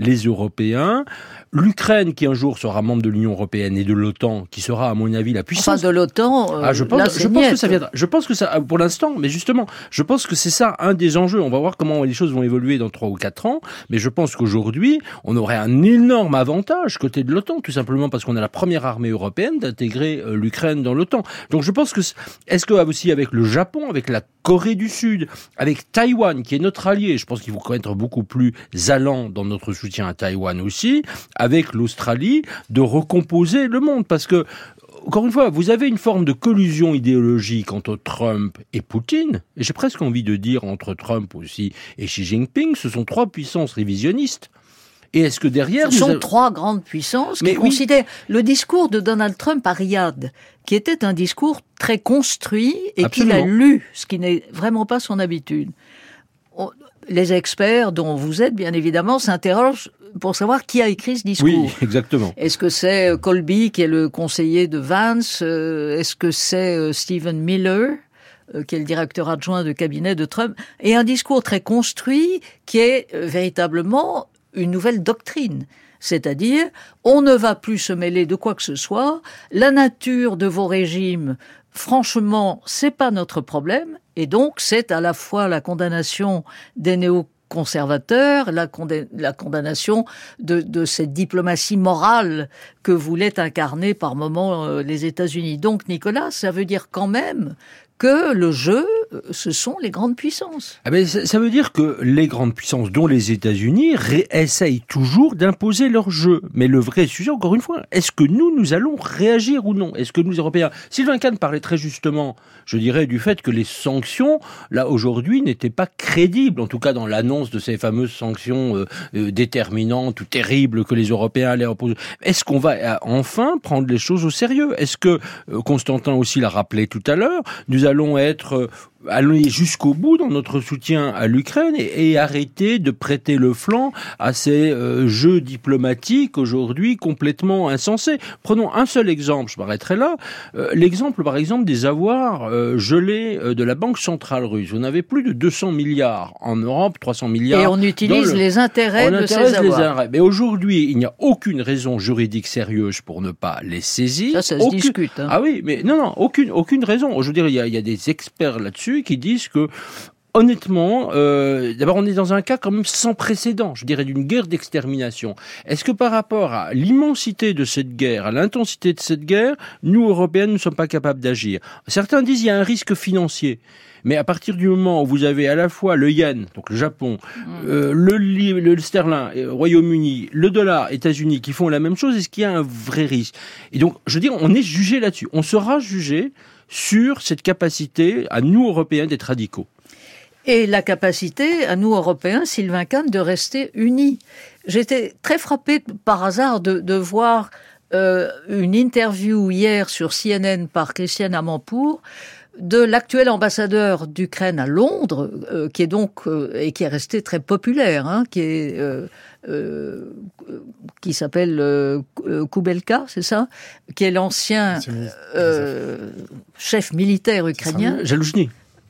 E: l'Ukraine qui un jour sera membre de l'Union européenne et de l'OTAN, qui sera à mon avis la puissance.
B: Enfin, de l'OTAN.
E: Je pense que ça viendra. Je pense que ça, pour l'instant, mais justement, je pense que c'est ça un des enjeux. On va voir comment les choses vont évoluer dans 3 ou 4 ans. Mais je pense qu'aujourd'hui, on aurait un énorme avantage côté de l'OTAN, tout simplement parce qu'on a la première armée européenne d'intégrer l'Ukraine dans l'OTAN. Donc je pense que est-ce que aussi avec le Japon, avec la Corée du Sud, avec Taïwan, qui est notre allié, je pense qu'il faut être beaucoup plus allant dans notre soutien à Taïwan aussi, avec l'Australie, de recomposer le monde. Parce que, encore une fois, vous avez une forme de collusion idéologique entre Trump et Poutine, et j'ai presque envie de dire entre Trump aussi et Xi Jinping, ce sont 3 puissances révisionnistes. Et est-ce que derrière...
B: Ce sont 3 grandes puissances qui considèrent le discours de Donald Trump à Riyad, qui était un discours très construit et qu'il a lu, ce qui n'est vraiment pas son habitude. Les experts, dont vous êtes bien évidemment, s'interrogent pour savoir qui a écrit ce discours.
E: Oui, exactement.
B: Est-ce que c'est Colby, qui est le conseiller de Vance? Est-ce que c'est Stephen Miller, qui est le directeur adjoint de cabinet de Trump? Et un discours très construit qui est véritablement une nouvelle doctrine. C'est-à-dire, on ne va plus se mêler de quoi que ce soit, la nature de vos régimes, franchement, c'est pas notre problème, et donc c'est à la fois la condamnation des néoconservateurs, la condamnation de cette diplomatie morale que voulaient incarner par moments les États-Unis. Donc, Nicolas, ça veut dire quand même que le jeu, ce sont les grandes puissances.
E: Ah ben, ça veut dire que les grandes puissances, dont les États-Unis, essayent toujours d'imposer leur jeu. Mais le vrai sujet, encore une fois, est-ce que nous allons réagir ou non ? Est-ce que nous, Européens... Sylvain Kahn parlait très justement, je dirais, du fait que les sanctions, là, aujourd'hui, n'étaient pas crédibles, en tout cas dans l'annonce de ces fameuses sanctions déterminantes ou terribles que les Européens allaient imposer. Est-ce qu'on va enfin prendre les choses au sérieux ? Est-ce que, Constantin aussi l'a rappelé tout à l'heure, nous allons aller jusqu'au bout dans notre soutien à l'Ukraine et arrêter de prêter le flanc à ces jeux diplomatiques aujourd'hui complètement insensés. Prenons un seul exemple, je m'arrêterai là. L'exemple, par exemple, des avoirs gelés de la Banque centrale russe. On avait plus de 200 milliards en Europe, 300 milliards.
B: Et on utilise les intérêts de ces avoirs.
E: Mais aujourd'hui, il n'y a aucune raison juridique sérieuse pour ne pas les saisir.
B: Ça se discute. Hein.
E: Ah oui, mais non, aucune raison. Je veux dire, il y a des experts là-dessus qui disent que, honnêtement, d'abord on est dans un cas quand même sans précédent, je dirais d'une guerre d'extermination. Est-ce que par rapport à l'immensité de cette guerre, à l'intensité de cette guerre, nous, Européens, ne sommes pas capables d'agir ? Certains disent qu'il y a un risque financier. Mais à partir du moment où vous avez à la fois le yen, donc le Japon, le sterling, Royaume-Uni, le dollar, États-Unis, qui font la même chose, est-ce qu'il y a un vrai risque ? Et donc, je veux dire, on est jugé là-dessus. On sera jugé sur cette capacité à nous, Européens, d'être radicaux.
B: Et la capacité à nous, Européens, Sylvain Kahn, de rester unis. J'étais très frappée par hasard de voir une interview hier sur CNN par Christiane Amanpour de l'actuel ambassadeur d'Ukraine à Londres, qui est donc et qui est resté très populaire, hein, qui s'appelle Kubelka, c'est ça, qui est l'ancien chef militaire ukrainien.
E: Zaloujny.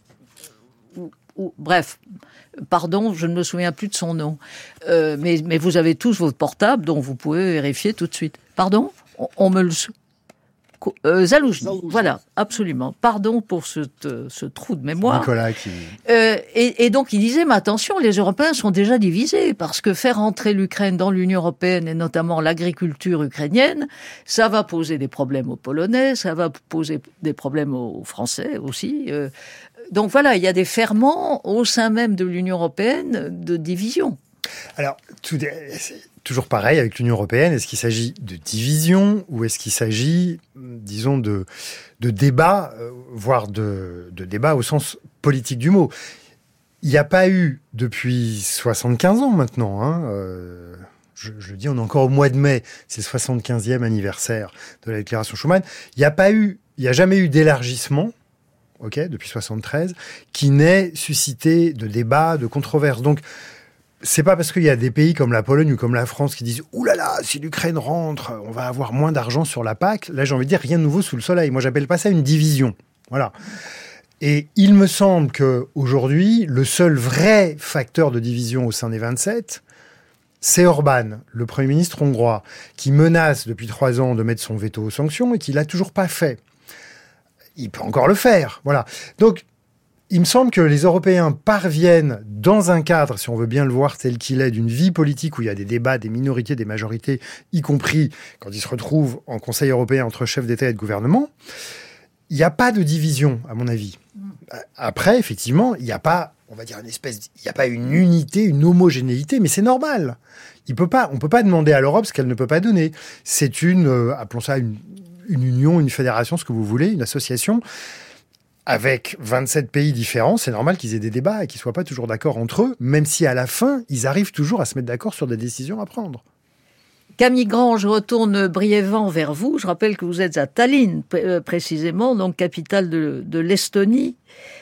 B: Bref, pardon, je ne me souviens plus de son nom. Mais vous avez tous votre portable, donc vous pouvez vérifier tout de suite. Pardon ? On me le... Zaloujny, voilà, absolument. Pardon pour ce trou de mémoire.
G: Nicolas qui...
B: Et donc il disait, mais attention, les Européens sont déjà divisés, parce que faire entrer l'Ukraine dans l'Union européenne, et notamment l'agriculture ukrainienne, ça va poser des problèmes aux Polonais, ça va poser des problèmes aux Français aussi. Donc voilà, il y a des ferments au sein même de l'Union européenne de division.
G: Alors, c'est toujours pareil avec l'Union européenne. Est-ce qu'il s'agit de division ou est-ce qu'il s'agit, disons, de débat, voire de débat au sens politique du mot ? Il n'y a pas eu, depuis 75 ans maintenant, je le dis, on est encore au mois de mai, c'est le 75e anniversaire de la déclaration Schuman, il n'y a jamais eu d'élargissement, depuis 73, qui n'ait suscité de débats, de controverses. Donc, c'est pas parce qu'il y a des pays comme la Pologne ou comme la France qui disent « Ouh là là, si l'Ukraine rentre, on va avoir moins d'argent sur la PAC ». Là, j'ai envie de dire, rien de nouveau sous le soleil. Moi, j'appelle pas ça une division. Voilà. Et il me semble qu'aujourd'hui, le seul vrai facteur de division au sein des 27, c'est Orban, le Premier ministre hongrois, qui menace depuis 3 ans de mettre son veto aux sanctions et qui l'a toujours pas fait. Il peut encore le faire. Voilà. Donc, il me semble que les Européens parviennent, dans un cadre, si on veut bien le voir tel qu'il est, d'une vie politique où il y a des débats, des minorités, des majorités, y compris quand ils se retrouvent en Conseil européen entre chefs d'État et de gouvernement, il n'y a pas de division, à mon avis. Après, effectivement, il n'y a pas, on va dire, il n'y a pas une unité, une homogénéité, mais c'est normal. On ne peut pas demander à l'Europe ce qu'elle ne peut pas donner. C'est appelons ça une union, une fédération, ce que vous voulez, une association. Avec 27 pays différents, c'est normal qu'ils aient des débats et qu'ils ne soient pas toujours d'accord entre eux, même si à la fin, ils arrivent toujours à se mettre d'accord sur des décisions à prendre.
B: Camille Grand, je retourne brièvement vers vous. Je rappelle que vous êtes à Tallinn, précisément, donc capitale de l'Estonie.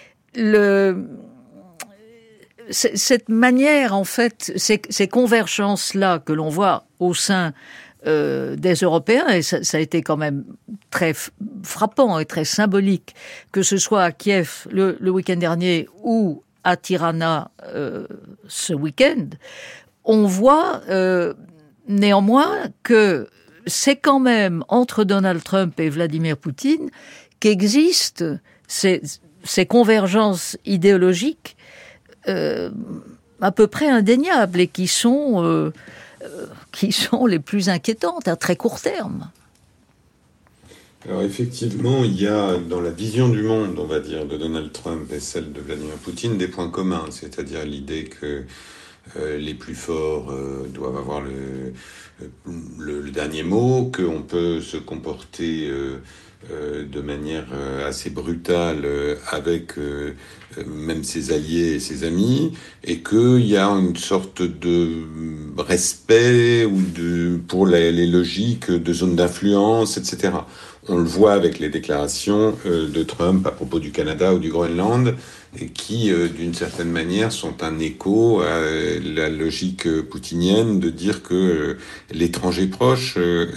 B: Cette manière, en fait, ces convergences-là que l'on voit au sein des Européens, et ça a été quand même très frappant et très symbolique, que ce soit à Kiev le week-end dernier ou à Tirana ce week-end, on voit néanmoins que c'est quand même entre Donald Trump et Vladimir Poutine qu'existent ces convergences idéologiques à peu près indéniables et qui sont les plus inquiétantes à très court terme.
F: Alors effectivement, il y a dans la vision du monde, on va dire, de Donald Trump et celle de Vladimir Poutine des points communs, c'est-à-dire l'idée que les plus forts doivent avoir le dernier mot, qu'on peut se comporter de manière assez brutale avec même ses alliés et ses amis, et qu'il y a une sorte de respect pour les logiques de zones d'influence, etc. On le voit avec les déclarations de Trump à propos du Canada ou du Groenland, et qui, d'une certaine manière, sont un écho à la logique poutinienne de dire que l'étranger proche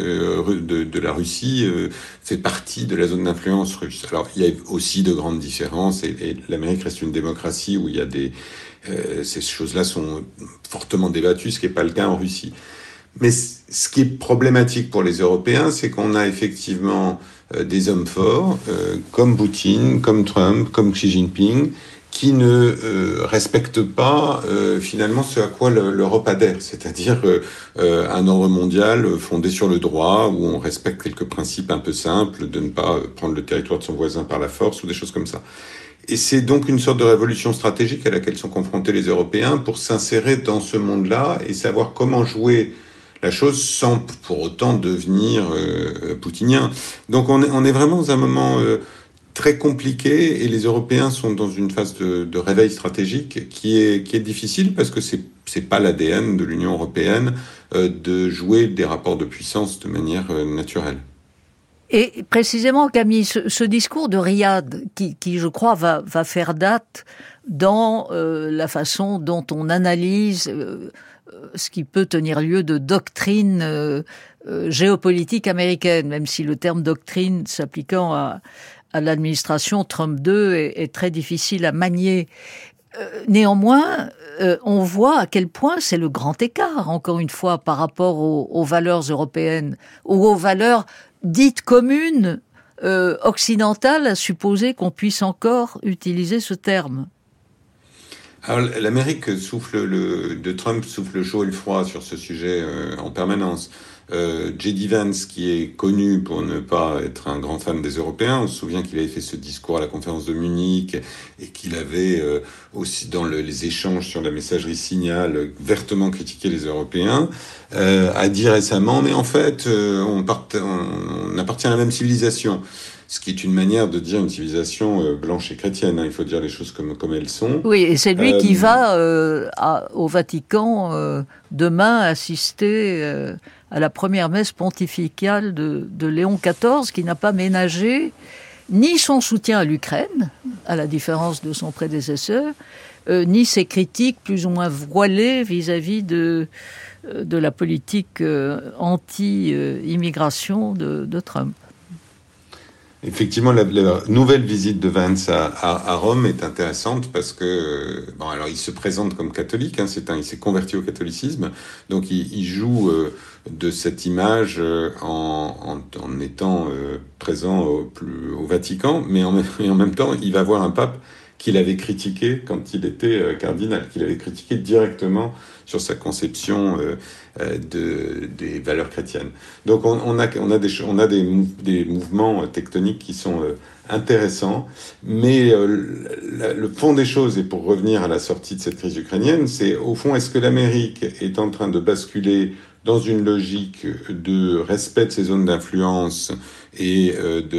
F: de la Russie fait partie de la zone d'influence russe. Alors, il y a aussi de grandes différences, et l'Amérique reste une démocratie où il y a ces choses-là sont fortement débattues, ce qui n'est pas le cas en Russie. Mais ce qui est problématique pour les Européens, c'est qu'on a effectivement des hommes forts, comme Poutine, comme Trump, comme Xi Jinping, qui ne respectent pas finalement ce à quoi l'Europe adhère, c'est-à-dire un ordre mondial fondé sur le droit, où on respecte quelques principes un peu simples, de ne pas prendre le territoire de son voisin par la force, ou des choses comme ça. Et c'est donc une sorte de révolution stratégique à laquelle sont confrontés les Européens pour s'insérer dans ce monde-là et savoir comment jouer la chose sans pour autant devenir poutinien. Donc on est vraiment dans un moment très compliqué, et les Européens sont dans une phase de réveil stratégique qui est difficile, parce que c'est pas l'ADN de l'Union européenne de jouer des rapports de puissance de manière naturelle.
B: Et précisément, Camille, ce discours de Riyad, qui je crois va faire date dans la façon dont on analyse ce qui peut tenir lieu de doctrine géopolitique américaine, même si le terme doctrine s'appliquant à l'administration Trump 2 est très difficile à manier. Néanmoins, on voit à quel point c'est le grand écart, encore une fois, par rapport aux valeurs européennes, ou aux valeurs dites communes occidentales, à supposer qu'on puisse encore utiliser ce terme.
F: Alors, l'Amérique de Trump souffle le chaud et le froid sur ce sujet en permanence. J.D. Vance, qui est connu pour ne pas être un grand fan des Européens, on se souvient qu'il avait fait ce discours à la conférence de Munich, et qu'il avait aussi dans les échanges sur la messagerie Signal vertement critiqué les Européens, a dit récemment, mais en fait on appartient à la même civilisation. Ce qui est une manière de dire une civilisation blanche et chrétienne, hein. Il faut dire les choses comme elles sont.
B: Oui, et c'est lui qui va au Vatican demain assister à la première messe pontificale de Léon XIV, qui n'a pas ménagé ni son soutien à l'Ukraine, à la différence de son prédécesseur, ni ses critiques plus ou moins voilées vis-à-vis de la politique anti-immigration de Trump.
F: Effectivement, la nouvelle visite de Vance à Rome est intéressante parce que, alors il se présente comme catholique, hein, il s'est converti au catholicisme, donc il joue de cette image en étant présent au Vatican, mais en même temps, il va voir un pape qu'il avait critiqué quand il était cardinal, qu'il avait critiqué directement sur sa conception des valeurs chrétiennes. Donc on a des mouvements tectoniques qui sont intéressants, mais le fond des choses, et pour revenir à la sortie de cette crise ukrainienne, c'est au fond, est-ce que l'Amérique est en train de basculer dans une logique de respect de ses zones d'influence et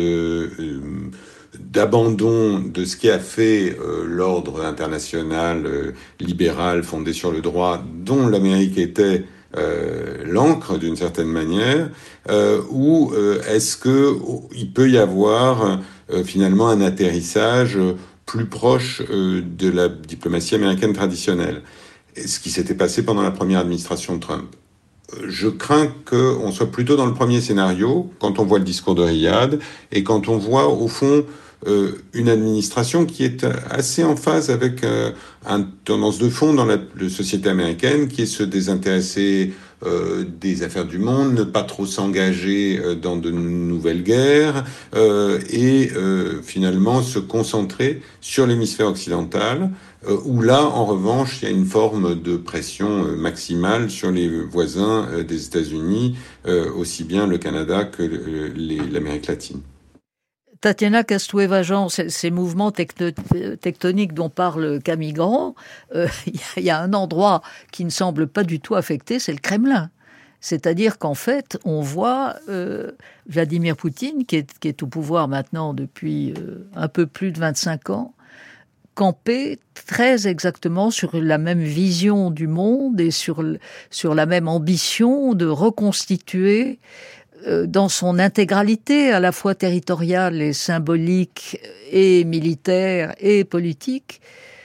F: d'abandon de ce qui a fait l'ordre international libéral fondé sur le droit, dont l'Amérique était l'encre d'une certaine manière, ou est-ce que il peut y avoir finalement un atterrissage plus proche de la diplomatie américaine traditionnelle, ce qui s'était passé pendant la première administration de Trump. Je crains qu'on soit plutôt dans le premier scénario, quand on voit le discours de Riyad, et quand on voit, au fond, une administration qui est assez en phase avec une tendance de fond dans la société américaine, qui est se désintéresser des affaires du monde, ne pas trop s'engager dans de nouvelles guerres et finalement se concentrer sur l'hémisphère occidental, où là, en revanche, il y a une forme de pression maximale sur les voisins des États-Unis, aussi bien le Canada que l'Amérique latine.
B: Tatiana Castueva-Jean, ces mouvements tectoniques dont parle Camille Grand, il y a un endroit qui ne semble pas du tout affecté, c'est le Kremlin. C'est-à-dire qu'en fait, on voit Vladimir Poutine, qui est au pouvoir maintenant depuis un peu plus de 25 ans, camper très exactement sur la même vision du monde et sur la même ambition de reconstituer dans son intégralité, à la fois territoriale et symbolique et militaire et politique,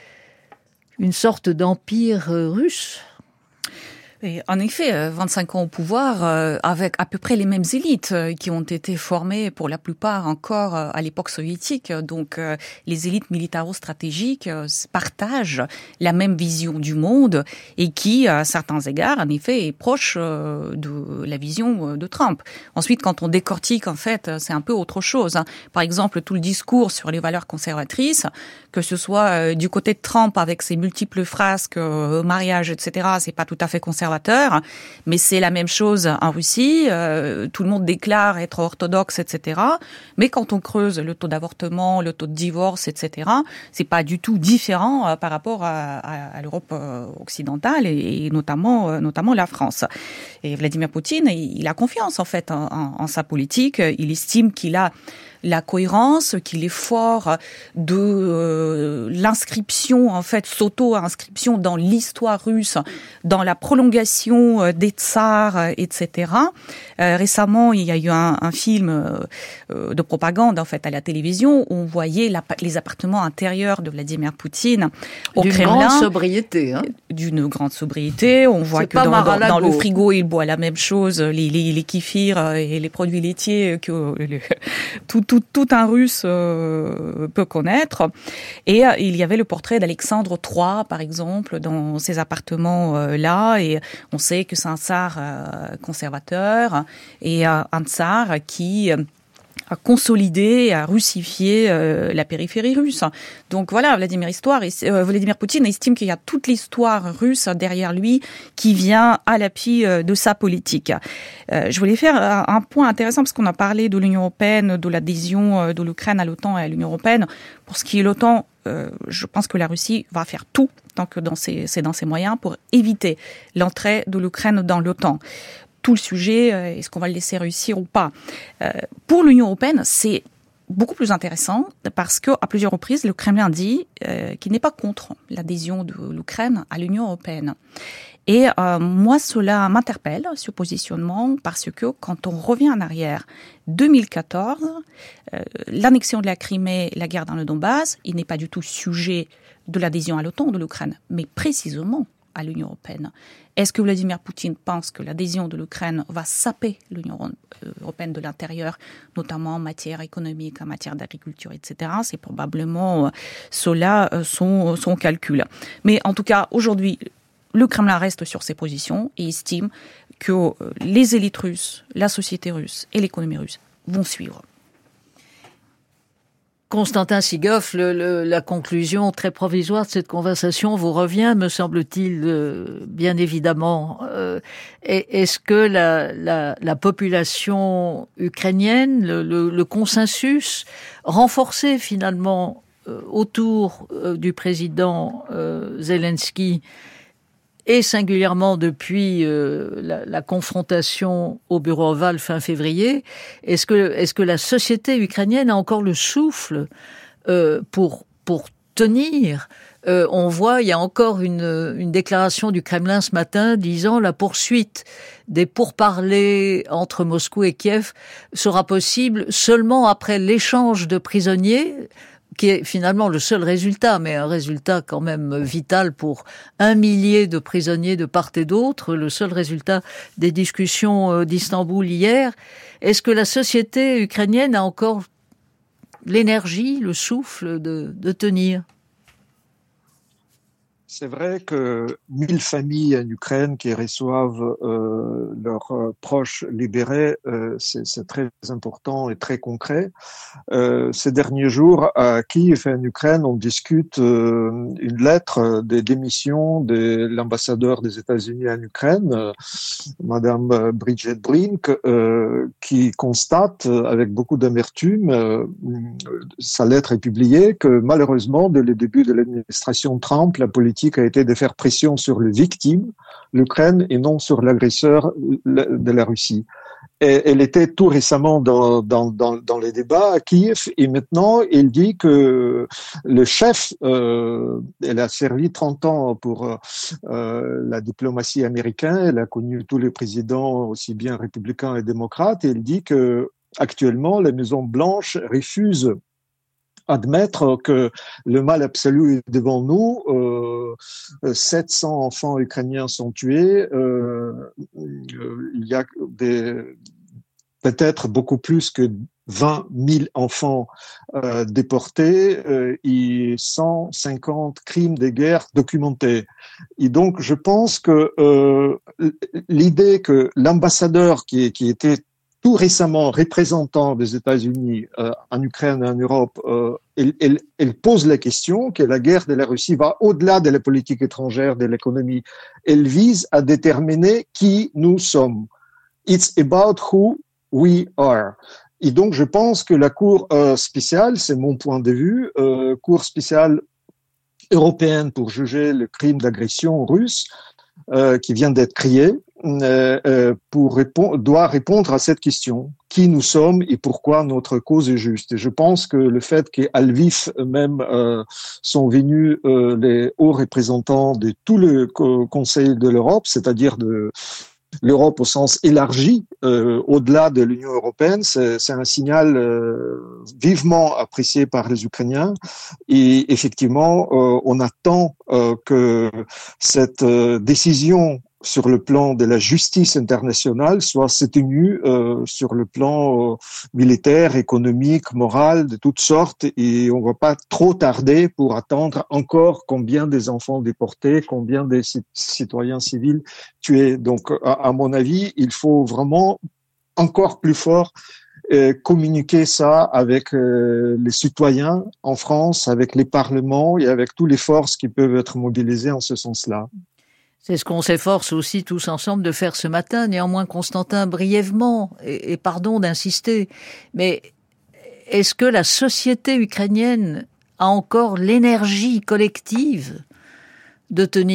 B: une sorte d'empire russe.
C: Et en effet, 25 ans au pouvoir, avec à peu près les mêmes élites qui ont été formées pour la plupart encore à l'époque soviétique. Donc, les élites militaro-stratégiques partagent la même vision du monde et qui, à certains égards, en effet, est proche de la vision de Trump. Ensuite, quand on décortique, en fait, c'est un peu autre chose. Par exemple, tout le discours sur les valeurs conservatrices, que ce soit du côté de Trump avec ses multiples frasques, mariage, etc., c'est pas tout à fait conservateur. Mais c'est la même chose en Russie. Tout le monde déclare être orthodoxe, etc. Mais quand on creuse le taux d'avortement, le taux de divorce, etc., c'est pas du tout différent par rapport à l'Europe occidentale et notamment la France. Et Vladimir Poutine, il a confiance en fait en sa politique. Il estime qu'il a la cohérence, qu'il est fort de l'inscription, en fait, s'auto-inscription dans l'histoire russe, dans la prolongation des tsars, etc. Récemment, il y a eu un film de propagande, en fait, à la télévision, où on voyait les appartements intérieurs de Vladimir Poutine au Kremlin.
B: D'une grande sobriété.
C: D'une grande sobriété. On voit que dans le frigo, il boit la même chose, les kéfirs et les produits laitiers que tout un Russe peut connaître. Et il y avait le portrait d'Alexandre III, par exemple, dans ces appartements-là. Et on sait que c'est un tsar conservateur et un tsar qui à consolider, à russifier la périphérie russe. Donc voilà, Vladimir Poutine estime qu'il y a toute l'histoire russe derrière lui qui vient à l'appui de sa politique. Je voulais faire un point intéressant parce qu'on a parlé de l'Union européenne, de l'adhésion de l'Ukraine à l'OTAN et à l'Union européenne. Pour ce qui est de l'OTAN, je pense que la Russie va faire tout, tant que c'est dans ses moyens, pour éviter l'entrée de l'Ukraine dans l'OTAN. Tout le sujet, est-ce qu'on va le laisser réussir ou pas? Pour l'Union européenne, c'est beaucoup plus intéressant parce qu'à plusieurs reprises, le Kremlin dit qu'il n'est pas contre l'adhésion de l'Ukraine à l'Union européenne. Et moi, cela m'interpelle, ce positionnement, parce que quand on revient en arrière, 2014, l'annexion de la Crimée, la guerre dans le Donbass, il n'est pas du tout sujet de l'adhésion à l'OTAN de l'Ukraine, mais précisément à l'Union européenne. Est-ce que Vladimir Poutine pense que l'adhésion de l'Ukraine va saper l'Union européenne de l'intérieur, notamment en matière économique, en matière d'agriculture, etc. C'est probablement cela son calcul. Mais en tout cas, aujourd'hui, le Kremlin reste sur ses positions et estime que les élites russes, la société russe et l'économie russe vont suivre.
B: Constantin Sigoff, la conclusion très provisoire de cette conversation vous revient, me semble-t-il, bien évidemment. Est-ce que la population ukrainienne, le consensus renforcé finalement autour du président Zelensky, et singulièrement depuis la confrontation au bureau ovale fin février, est-ce que la société ukrainienne a encore le souffle pour tenir? On voit, il y a encore une déclaration du Kremlin ce matin disant la poursuite des pourparlers entre Moscou et Kiev sera possible seulement après l'échange de prisonniers, qui est finalement le seul résultat, mais un résultat quand même vital pour 1 millier de prisonniers de part et d'autre, le seul résultat des discussions d'Istanbul hier. Est-ce que la société ukrainienne a encore l'énergie, le souffle de tenir?
D: C'est vrai que 1000 familles en Ukraine qui reçoivent leurs proches libérés, c'est très important et très concret. Ces derniers jours, à Kiev et en Ukraine, on discute une lettre de démission de l'ambassadeur des États-Unis en Ukraine, Madame Bridget Brink, qui constate avec beaucoup d'amertume, sa lettre est publiée, que malheureusement, dès le début de l'administration Trump, la politique a été de faire pression sur les victimes, l'Ukraine, et non sur l'agresseur de la Russie. Et elle était tout récemment dans les débats à Kiev, et maintenant il dit que le chef, elle a servi 30 ans pour la diplomatie américaine, elle a connu tous les présidents, aussi bien républicains et démocrates, et elle dit que actuellement la Maison Blanche refuse admettre que le mal absolu est devant nous. 700 enfants ukrainiens sont tués. Il y a peut-être beaucoup plus que 20 000 enfants déportés et 150 crimes de guerre documentés. Et donc, je pense que l'idée que l'ambassadeur qui était tout récemment représentant des États-Unis en Ukraine et en Europe, elle pose la question que la guerre de la Russie va au-delà de la politique étrangère, de l'économie. Elle vise à déterminer qui nous sommes. It's about who we are. Et donc, je pense que la Cour spéciale, c'est mon point de vue, Cour spéciale européenne pour juger le crime d'agression russe, qui vient d'être créée, doit répondre à cette question. Qui nous sommes et pourquoi notre cause est juste. Et je pense que le fait qu'à Lviv même sont venus les hauts représentants de tout le Conseil de l'Europe, c'est-à-dire de l'Europe au sens élargi, au-delà de l'Union européenne, c'est un signal vivement apprécié par les Ukrainiens. Et effectivement, on attend que cette décision sur le plan de la justice internationale soit soutenue sur le plan militaire, économique, moral, de toutes sortes, et on ne va pas trop tarder pour attendre encore combien des enfants déportés, combien des citoyens civils tués. Donc, à mon avis, il faut vraiment encore plus fort communiquer ça avec les citoyens en France, avec les parlements et avec toutes les forces qui peuvent être mobilisées en ce sens-là.
B: C'est ce qu'on s'efforce aussi tous ensemble de faire ce matin. Néanmoins, Constantin, brièvement, et pardon d'insister, mais est-ce que la société ukrainienne a encore l'énergie collective de tenir ?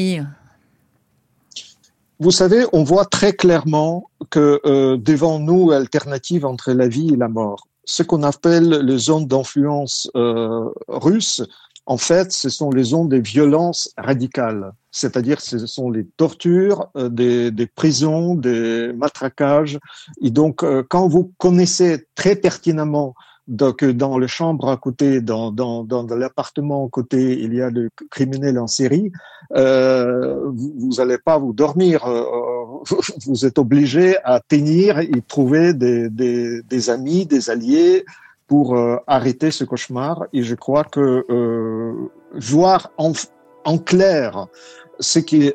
D: Vous savez, on voit très clairement que devant nous, alternative entre la vie et la mort. Ce qu'on appelle les zones d'influence russes, en fait, ce sont les zones de violence radicales. C'est-à-dire, ce sont les tortures, des prisons, des matraquages. Et donc, quand vous connaissez très pertinemment que dans les chambres à côté, dans l'appartement à côté, il y a le criminel en série, vous allez pas vous dormir. Vous êtes obligé à tenir et trouver des amis, des alliés pour arrêter ce cauchemar. Et je crois que voir en clair ce qui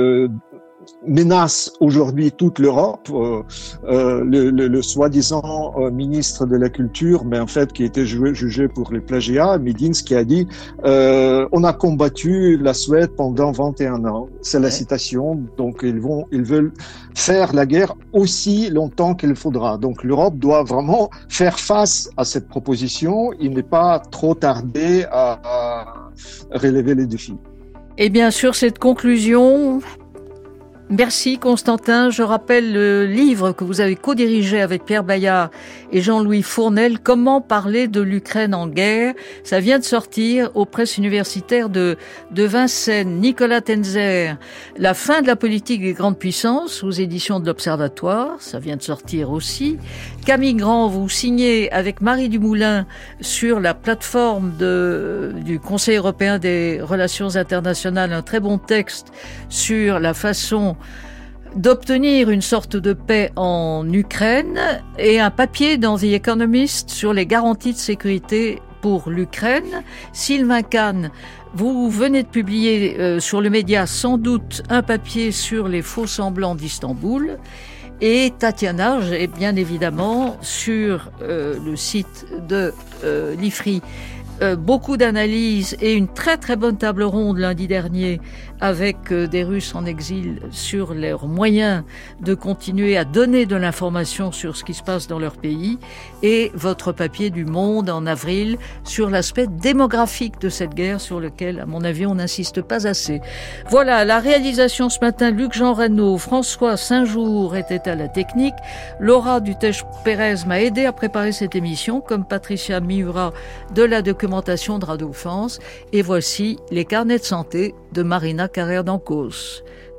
D: menace aujourd'hui toute l'Europe, le soi-disant ministre de la Culture, mais en fait qui était jugé pour les plagiats, Medinsk, qui a dit on a combattu la Suède pendant 21 ans. C'est la citation. Donc ils veulent faire la guerre aussi longtemps qu'il faudra. Donc l'Europe doit vraiment faire face à cette proposition. Il n'est pas trop tardé à relever les défis.
B: Et bien sûr, cette conclusion, merci Constantin. Je rappelle le livre que vous avez co-dirigé avec Pierre Bayard et Jean-Louis Fournel, Comment parler de l'Ukraine en guerre. Ça vient de sortir aux presses universitaires de Vincennes. Nicolas Tenzer, La fin de la politique des grandes puissances, aux éditions de l'Observatoire. Ça vient de sortir aussi. Camille Grand, vous signez avec Marie Dumoulin sur la plateforme du Conseil européen des relations internationales un très bon texte sur la façon d'obtenir une sorte de paix en Ukraine et un papier dans The Economist sur les garanties de sécurité pour l'Ukraine. Sylvain Kahn, vous venez de publier sur le média sans doute un papier sur les faux-semblants d'Istanbul. Et Tatiana, j'ai bien évidemment sur le site de l'IFRI beaucoup d'analyses et une très très bonne table ronde lundi dernier avec des Russes en exil sur leurs moyens de continuer à donner de l'information sur ce qui se passe dans leur pays, et votre papier du Monde en avril sur l'aspect démographique de cette guerre sur lequel, à mon avis, on n'insiste pas assez. Voilà, la réalisation ce matin, Luc-Jean Reynaud, François Saint-Jour était à la technique, Laura Dutèche-Pérez m'a aidé à préparer cette émission, comme Patricia Miura de la documentation de Radio France, et voici les carnets de santé de Marina Carrère d'Ancos.